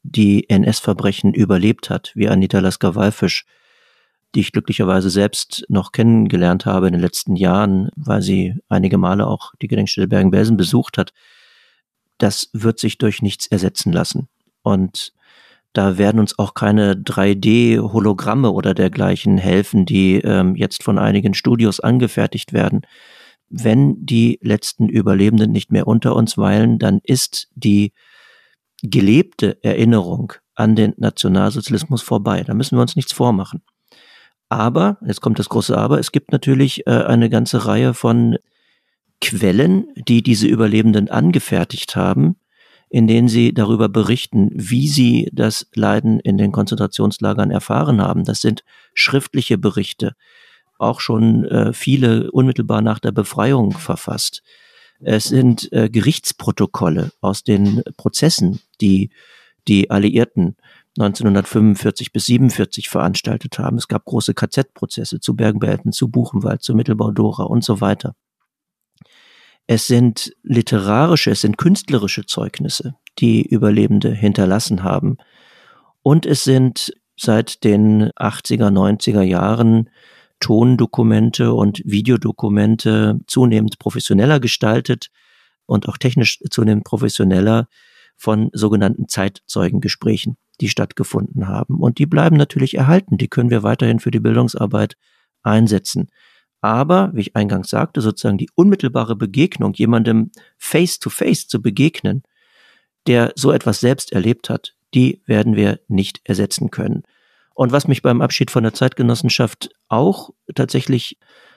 die N S-Verbrechen überlebt hat, wie Anita Lasker-Wallfisch, die ich glücklicherweise selbst noch kennengelernt habe in den letzten Jahren, weil sie einige Male auch die Gedenkstätte Bergen-Belsen besucht hat, das wird sich durch nichts ersetzen lassen. Und da werden uns auch keine drei D-Hologramme oder dergleichen helfen, die ähm, jetzt von einigen Studios angefertigt werden. Wenn die letzten Überlebenden nicht mehr unter uns weilen, dann ist die gelebte Erinnerung an den Nationalsozialismus vorbei. Da müssen wir uns nichts vormachen. Aber, jetzt kommt das große Aber, es gibt natürlich äh, eine ganze Reihe von Quellen, die diese Überlebenden angefertigt haben, in denen sie darüber berichten, wie sie das Leiden in den Konzentrationslagern erfahren haben. Das sind schriftliche Berichte, auch schon äh, viele unmittelbar nach der Befreiung verfasst. Es sind äh, Gerichtsprotokolle aus den Prozessen, die die Alliierten neunzehnhundertfünfundvierzig bis siebenundvierzig veranstaltet haben. Es gab große K Z-Prozesse zu Bergen-Belsen, zu Buchenwald, zu Mittelbau-Dora und so weiter. Es sind literarische, es sind künstlerische Zeugnisse, die Überlebende hinterlassen haben. Und es sind seit den achtziger, neunziger Jahren Tondokumente und Videodokumente zunehmend professioneller gestaltet und auch technisch zunehmend professioneller von sogenannten Zeitzeugengesprächen, die stattgefunden haben. Und die bleiben natürlich erhalten, die können wir weiterhin für die Bildungsarbeit einsetzen. Aber, wie ich eingangs sagte, sozusagen die unmittelbare Begegnung, jemandem face-to-face zu begegnen, der so etwas selbst erlebt hat, die werden wir nicht ersetzen können. Und was mich beim Abschied von der Zeitgenossenschaft auch tatsächlich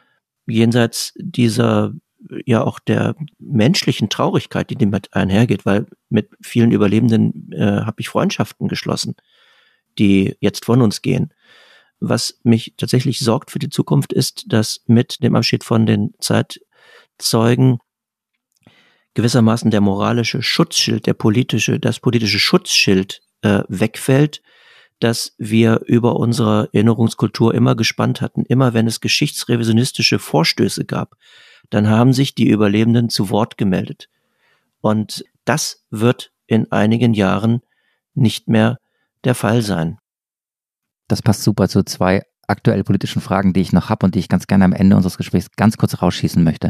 jenseits dieser, ja auch der menschlichen Traurigkeit, die damit einhergeht, weil mit vielen Überlebenden äh, habe ich Freundschaften geschlossen, die jetzt von uns gehen. Was mich tatsächlich sorgt für die Zukunft ist, dass mit dem Abschied von den Zeitzeugen gewissermaßen der moralische Schutzschild, der politische, das politische Schutzschild äh, wegfällt, das wir über unsere Erinnerungskultur immer gespannt hatten. Immer wenn es geschichtsrevisionistische Vorstöße gab, dann haben sich die Überlebenden zu Wort gemeldet. Und das wird in einigen Jahren nicht mehr der Fall sein. Das passt super zu zwei aktuell politischen Fragen, die ich noch habe und die ich ganz gerne am Ende unseres Gesprächs ganz kurz rausschießen möchte.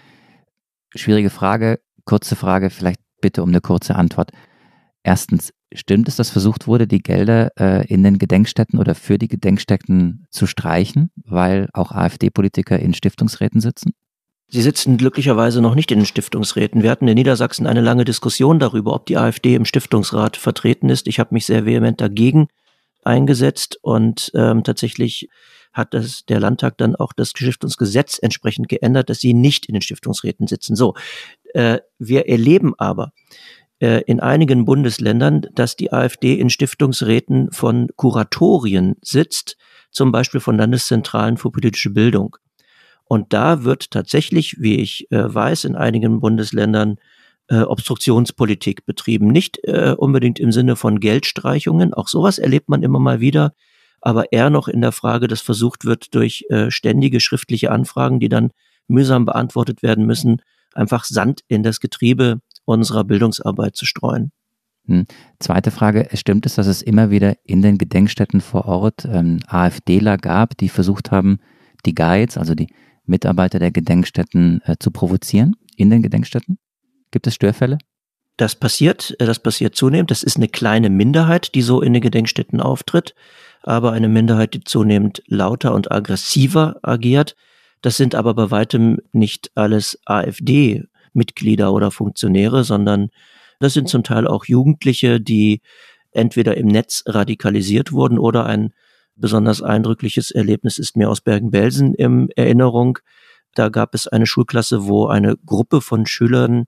Schwierige Frage, kurze Frage, vielleicht bitte um eine kurze Antwort. Erstens, stimmt es, dass versucht wurde, die Gelder äh, in den Gedenkstätten oder für die Gedenkstätten zu streichen, weil auch AfD-Politiker in Stiftungsräten sitzen? Sie sitzen glücklicherweise noch nicht in den Stiftungsräten. Wir hatten in Niedersachsen eine lange Diskussion darüber, ob die AfD im Stiftungsrat vertreten ist. Ich habe mich sehr vehement dagegen eingesetzt und ähm, tatsächlich hat das der Landtag dann auch das Stiftungsgesetz entsprechend geändert, dass sie nicht in den Stiftungsräten sitzen. So, äh, wir erleben aber äh, in einigen Bundesländern, dass die AfD in Stiftungsräten von Kuratorien sitzt, zum Beispiel von Landeszentralen für politische Bildung. Und da wird tatsächlich, wie ich äh, weiß, in einigen Bundesländern äh, Obstruktionspolitik betrieben. Nicht äh, unbedingt im Sinne von Geldstreichungen, auch sowas erlebt man immer mal wieder, aber eher noch in der Frage, dass versucht wird, durch äh, ständige schriftliche Anfragen, die dann mühsam beantwortet werden müssen, einfach Sand in das Getriebe unserer Bildungsarbeit zu streuen. Hm. Zweite Frage, stimmt es, dass es immer wieder in den Gedenkstätten vor Ort ähm, AfDler gab, die versucht haben, die Guides, also die Mitarbeiter der Gedenkstätten äh, zu provozieren in den Gedenkstätten? Gibt es Störfälle? Das passiert, das passiert zunehmend. Das ist eine kleine Minderheit, die so in den Gedenkstätten auftritt, aber eine Minderheit, die zunehmend lauter und aggressiver agiert. Das sind aber bei weitem nicht alles AfD-Mitglieder oder Funktionäre, sondern das sind zum Teil auch Jugendliche, die entweder im Netz radikalisiert wurden oder ein besonders eindrückliches Erlebnis ist mir aus Bergen-Belsen in Erinnerung. Da gab es eine Schulklasse, wo eine Gruppe von Schülern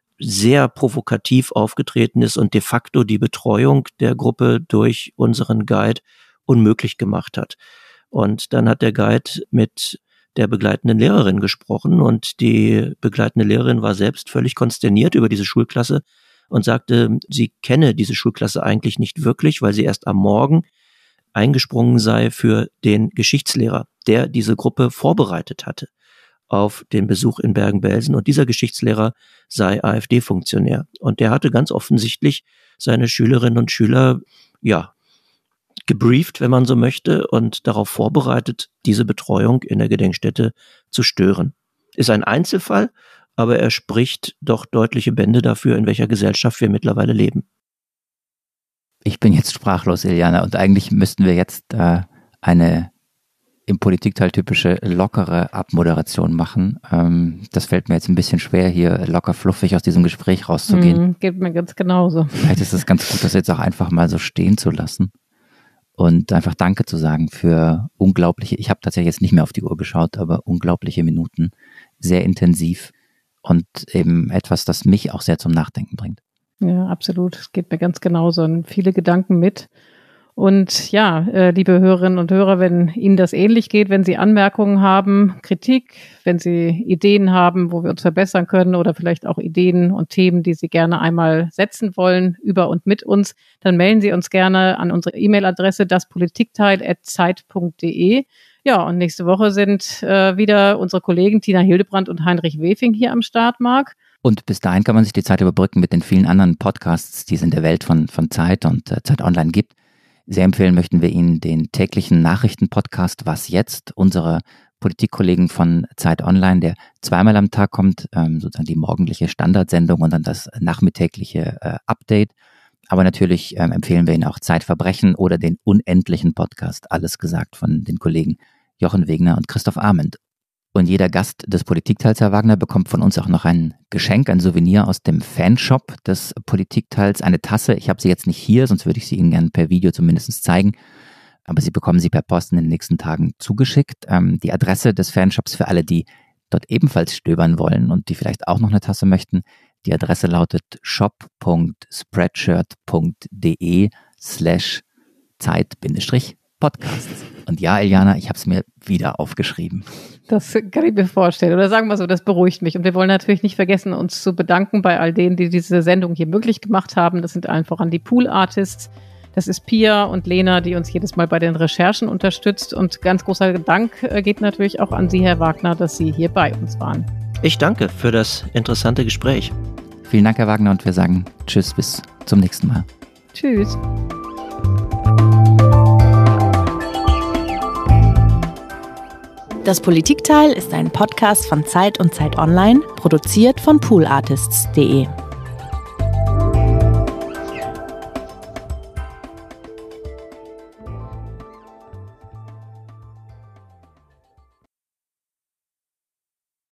sehr provokativ aufgetreten ist und de facto die Betreuung der Gruppe durch unseren Guide unmöglich gemacht hat. Und dann hat der Guide mit der begleitenden Lehrerin gesprochen und die begleitende Lehrerin war selbst völlig konsterniert über diese Schulklasse und sagte, sie kenne diese Schulklasse eigentlich nicht wirklich, weil sie erst am Morgen eingesprungen sei für den Geschichtslehrer, der diese Gruppe vorbereitet hatte auf den Besuch in Bergen-Belsen. Und dieser Geschichtslehrer sei AfD-Funktionär. Und der hatte ganz offensichtlich seine Schülerinnen und Schüler, ja, gebrieft, wenn man so möchte, und darauf vorbereitet, diese Betreuung in der Gedenkstätte zu stören. Ist ein Einzelfall, aber er spricht doch deutliche Bände dafür, in welcher Gesellschaft wir mittlerweile leben. Ich bin jetzt sprachlos, Iliana, und eigentlich müssten wir jetzt äh, eine im Politikteil typische lockere Abmoderation machen. Ähm, das fällt mir jetzt ein bisschen schwer, hier locker fluffig aus diesem Gespräch rauszugehen. Mm, geht mir ganz genauso. Vielleicht ist es ganz gut, das jetzt auch einfach mal so stehen zu lassen und einfach Danke zu sagen für unglaubliche, ich habe tatsächlich jetzt nicht mehr auf die Uhr geschaut, aber unglaubliche Minuten, sehr intensiv und eben etwas, das mich auch sehr zum Nachdenken bringt. Ja, absolut. Es geht mir ganz genauso und viele Gedanken mit. Und ja, äh, liebe Hörerinnen und Hörer, wenn Ihnen das ähnlich geht, wenn Sie Anmerkungen haben, Kritik, wenn Sie Ideen haben, wo wir uns verbessern können oder vielleicht auch Ideen und Themen, die Sie gerne einmal setzen wollen, über und mit uns, dann melden Sie uns gerne an unsere E-Mail-Adresse daspolitikteil at zeit punkt de. Ja, und nächste Woche sind äh, wieder unsere Kollegen Tina Hildebrandt und Heinrich Wefing hier am Start, Marc. Und bis dahin kann man sich die Zeit überbrücken mit den vielen anderen Podcasts, die es in der Welt von, von Zeit und äh, Zeit Online gibt. Sehr empfehlen möchten wir Ihnen den täglichen Nachrichtenpodcast Was jetzt? Unsere Politikkollegen von Zeit Online, der zweimal am Tag kommt, ähm, sozusagen die morgendliche Standardsendung und dann das nachmittägliche äh, Update. Aber natürlich ähm, empfehlen wir Ihnen auch Zeitverbrechen oder den unendlichen Podcast Alles gesagt von den Kollegen Jochen Wegner und Christoph Arment. Und jeder Gast des Politikteils, Herr Wagner, bekommt von uns auch noch ein Geschenk, ein Souvenir aus dem Fanshop des Politikteils, eine Tasse. Ich habe sie jetzt nicht hier, sonst würde ich sie Ihnen gerne per Video zumindest zeigen. Aber Sie bekommen sie per Post in den nächsten Tagen zugeschickt. Ähm, die Adresse des Fanshops für alle, die dort ebenfalls stöbern wollen und die vielleicht auch noch eine Tasse möchten. Die Adresse lautet shop punkt spreadshirt punkt de slash Zeit-Podcast. Und ja, Iliana, ich habe es mir wieder aufgeschrieben. Das kann ich mir vorstellen. Oder sagen wir so, das beruhigt mich. Und wir wollen natürlich nicht vergessen, uns zu bedanken bei all denen, die diese Sendung hier möglich gemacht haben. Das sind allen voran die Pool Artists. Das ist Pia und Lena, die uns jedes Mal bei den Recherchen unterstützt. Und ganz großer Dank geht natürlich auch an Sie, Herr Wagner, dass Sie hier bei uns waren. Ich danke für das interessante Gespräch. Vielen Dank, Herr Wagner, und wir sagen Tschüss, bis zum nächsten Mal. Tschüss. Das Politikteil ist ein Podcast von Zeit und Zeit Online, produziert von pool artists punkt de.